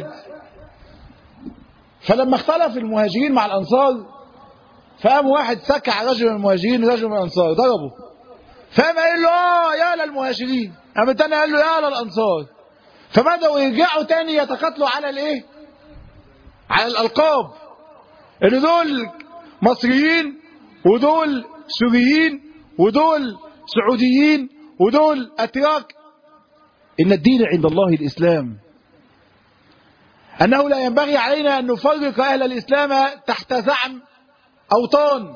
فلما اختلف المهاجرين مع الأنصار فقام واحد سكع رجل من المهاجرين ورجل من الأنصار ضربه، فقام قال له اه يا للمهاجرين، قام التاني قال له يا للأنصار. فبدأوا يرجعوا تاني يتقاتلوا على الايه؟ على الألقاب. ان دول مصريين ودول سوريين ودول سعوديين ودول اتراك. ان الدين عند الله الاسلام، انه لا ينبغي علينا ان نفرق اهل الاسلام تحت زعم اوطان.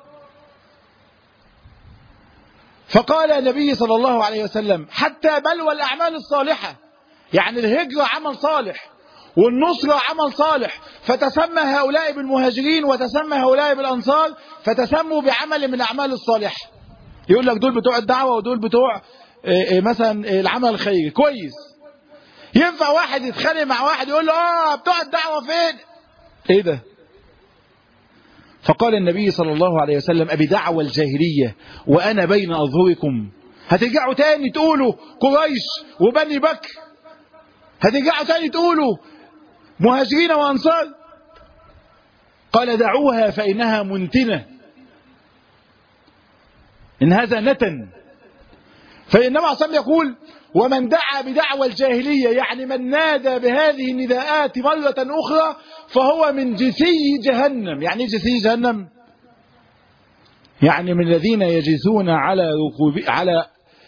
فقال النبي صلى الله عليه وسلم حتى بل والاعمال الصالحه، يعني الهجره عمل صالح والنصرة عمل صالح، فتسمى هؤلاء بالمهاجرين وتسمى هؤلاء بالأنصار، فتسموا بعمل من الأعمال الصالحة. يقول لك دول بتوع الدعوة ودول بتوع مثلا العمل الخيري. كويس. ينفع واحد يتخانق مع واحد يقول له اه بتوع الدعوة فين؟ ايه ده؟ فقال النبي صلى الله عليه وسلم أبي دعوة الجاهلية وأنا بين أظهركم، هترجعوا تاني تقولوا قريش وبني بكر؟ هترجعوا تاني تقولوا مهاجرين وأنصار؟ قال دعوها فإنها منتنة، إن هذا نتن. فإنما عصام يقول ومن دعا بدعوى الجاهلية، يعني من نادى بهذه النداءات مرة أخرى فهو من جثي جهنم. يعني جثي جهنم يعني من الذين يجثون على ركوب على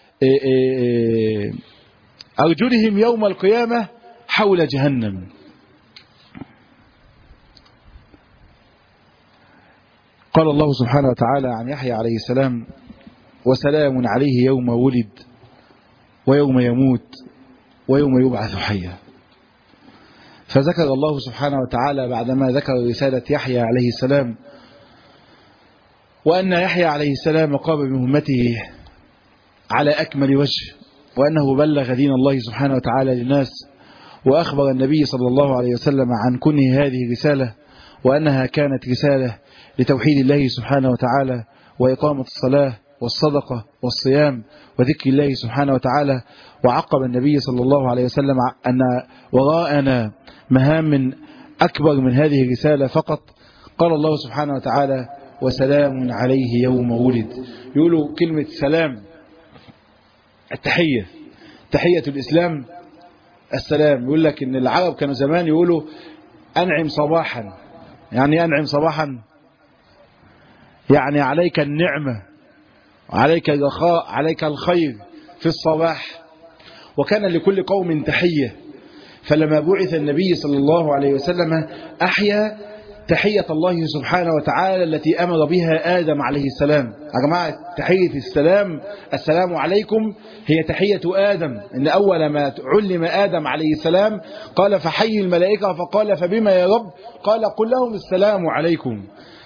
أرجلهم يوم القيامة حول جهنم. قال الله سبحانه وتعالى عن يحيى عليه السلام وسلام عليه يوم ولد ويوم يموت ويوم يبعث حيا. فذكر الله سبحانه وتعالى بعدما ذكر رسالة يحيى عليه السلام وأن يحيى عليه السلام قام بمهمته على أكمل وجه، وأنه بلغ دين الله سبحانه وتعالى للناس، وأخبر النبي صلى الله عليه وسلم عن كنه هذه الرسالة، وأنها كانت رسالة لتوحيد الله سبحانه وتعالى وإقامة الصلاة والصدقة والصيام وذكر الله سبحانه وتعالى. وعقب النبي صلى الله عليه وسلم أن وراءنا مهام أكبر من هذه الرسالة فقط. قال الله سبحانه وتعالى وسلام عليه يوم ولد. يقولوا كلمة سلام التحية، تحية الإسلام السلام. يقول لك إن العرب كانوا زمان يقولوا أنعم صباحا. يعني أنعم صباحا يعني عليك النعمة، عليك الرخاء، عليك الخير في الصباح. وكان لكل قوم تحية، فلما بعث النبي صلى الله عليه وسلم أحيا تحية الله سبحانه وتعالى التي أمر بها آدم عليه السلام. يا جماعة تحية السلام السلام عليكم هي تحية آدم، إن أول ما علم آدم عليه السلام قال فحي الملائكة، فقال فبما يا رب؟ قال قل لهم السلام عليكم.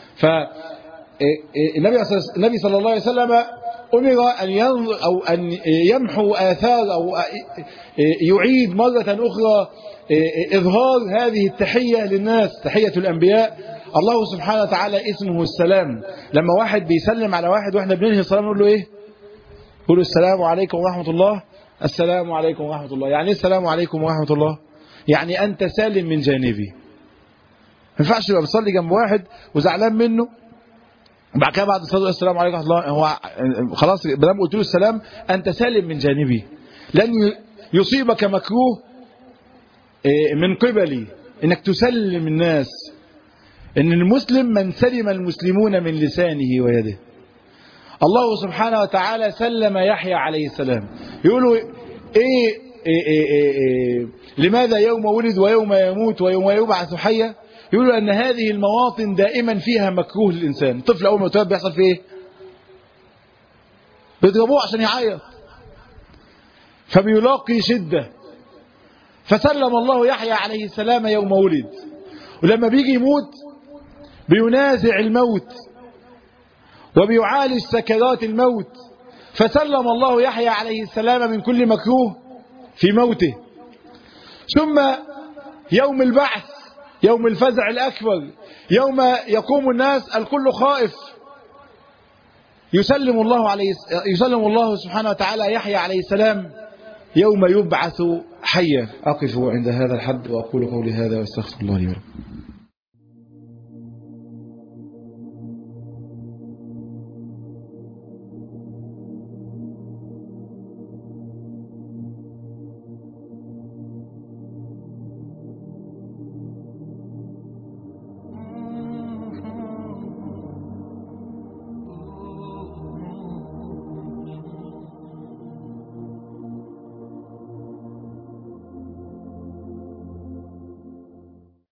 فالنبي صلى الله عليه وسلم أمر أن أو أن يمحو آثار أو يعيد مرة أخرى إظهار هذه التحية للناس، تحية الأنبياء. الله سبحانه وتعالى اسمه السلام. لما واحد بيسلم على واحد واحنا بننهي الصلاة نقول له إيه؟ نقول له السلام عليكم ورحمة الله. السلام عليكم ورحمة الله. يعني إيه السلام عليكم ورحمة الله؟ يعني أنت سالم من جانبي. ما ينفعش يبقى بتصلي جنب واحد وزعلان منه وبعد كده بعد الصلاة السلام عليكم ورحمة الله، هو خلاص بدل قلت له السلام أنت سالم من جانبي، لن يصيبك مكروه من قبلي انك تسلم الناس. ان المسلم من سلم المسلمون من لسانه ويده. الله سبحانه وتعالى سلم يحيى عليه السلام. يقولوا إيه, إيه, إيه, إيه, إيه لماذا يوم ولد ويوم يموت ويوم يبعث حيا؟ يقولوا ان هذه المواطن دائما فيها مكروه للإنسان. الطفل اول ما يتولد بيحصل فيه ايه؟ بيضربوه عشان يعيط، فبيلاقي شدة. فسلم الله يحيى عليه السلام يوم ولد، ولما بيجي يموت بينازع الموت وبيعالج سكرات الموت. فسلم الله يحيى عليه السلام من كل مكروه في موته. ثم يوم البعث، يوم الفزع الأكبر، يوم يقوم الناس الكل خائف، يسلم الله عليه يسلم الله سبحانه وتعالى يحيى عليه السلام يوم يبعث حيا. أقف عند هذا الحد وأقول قولي هذا واستغفر الله لي ولكم.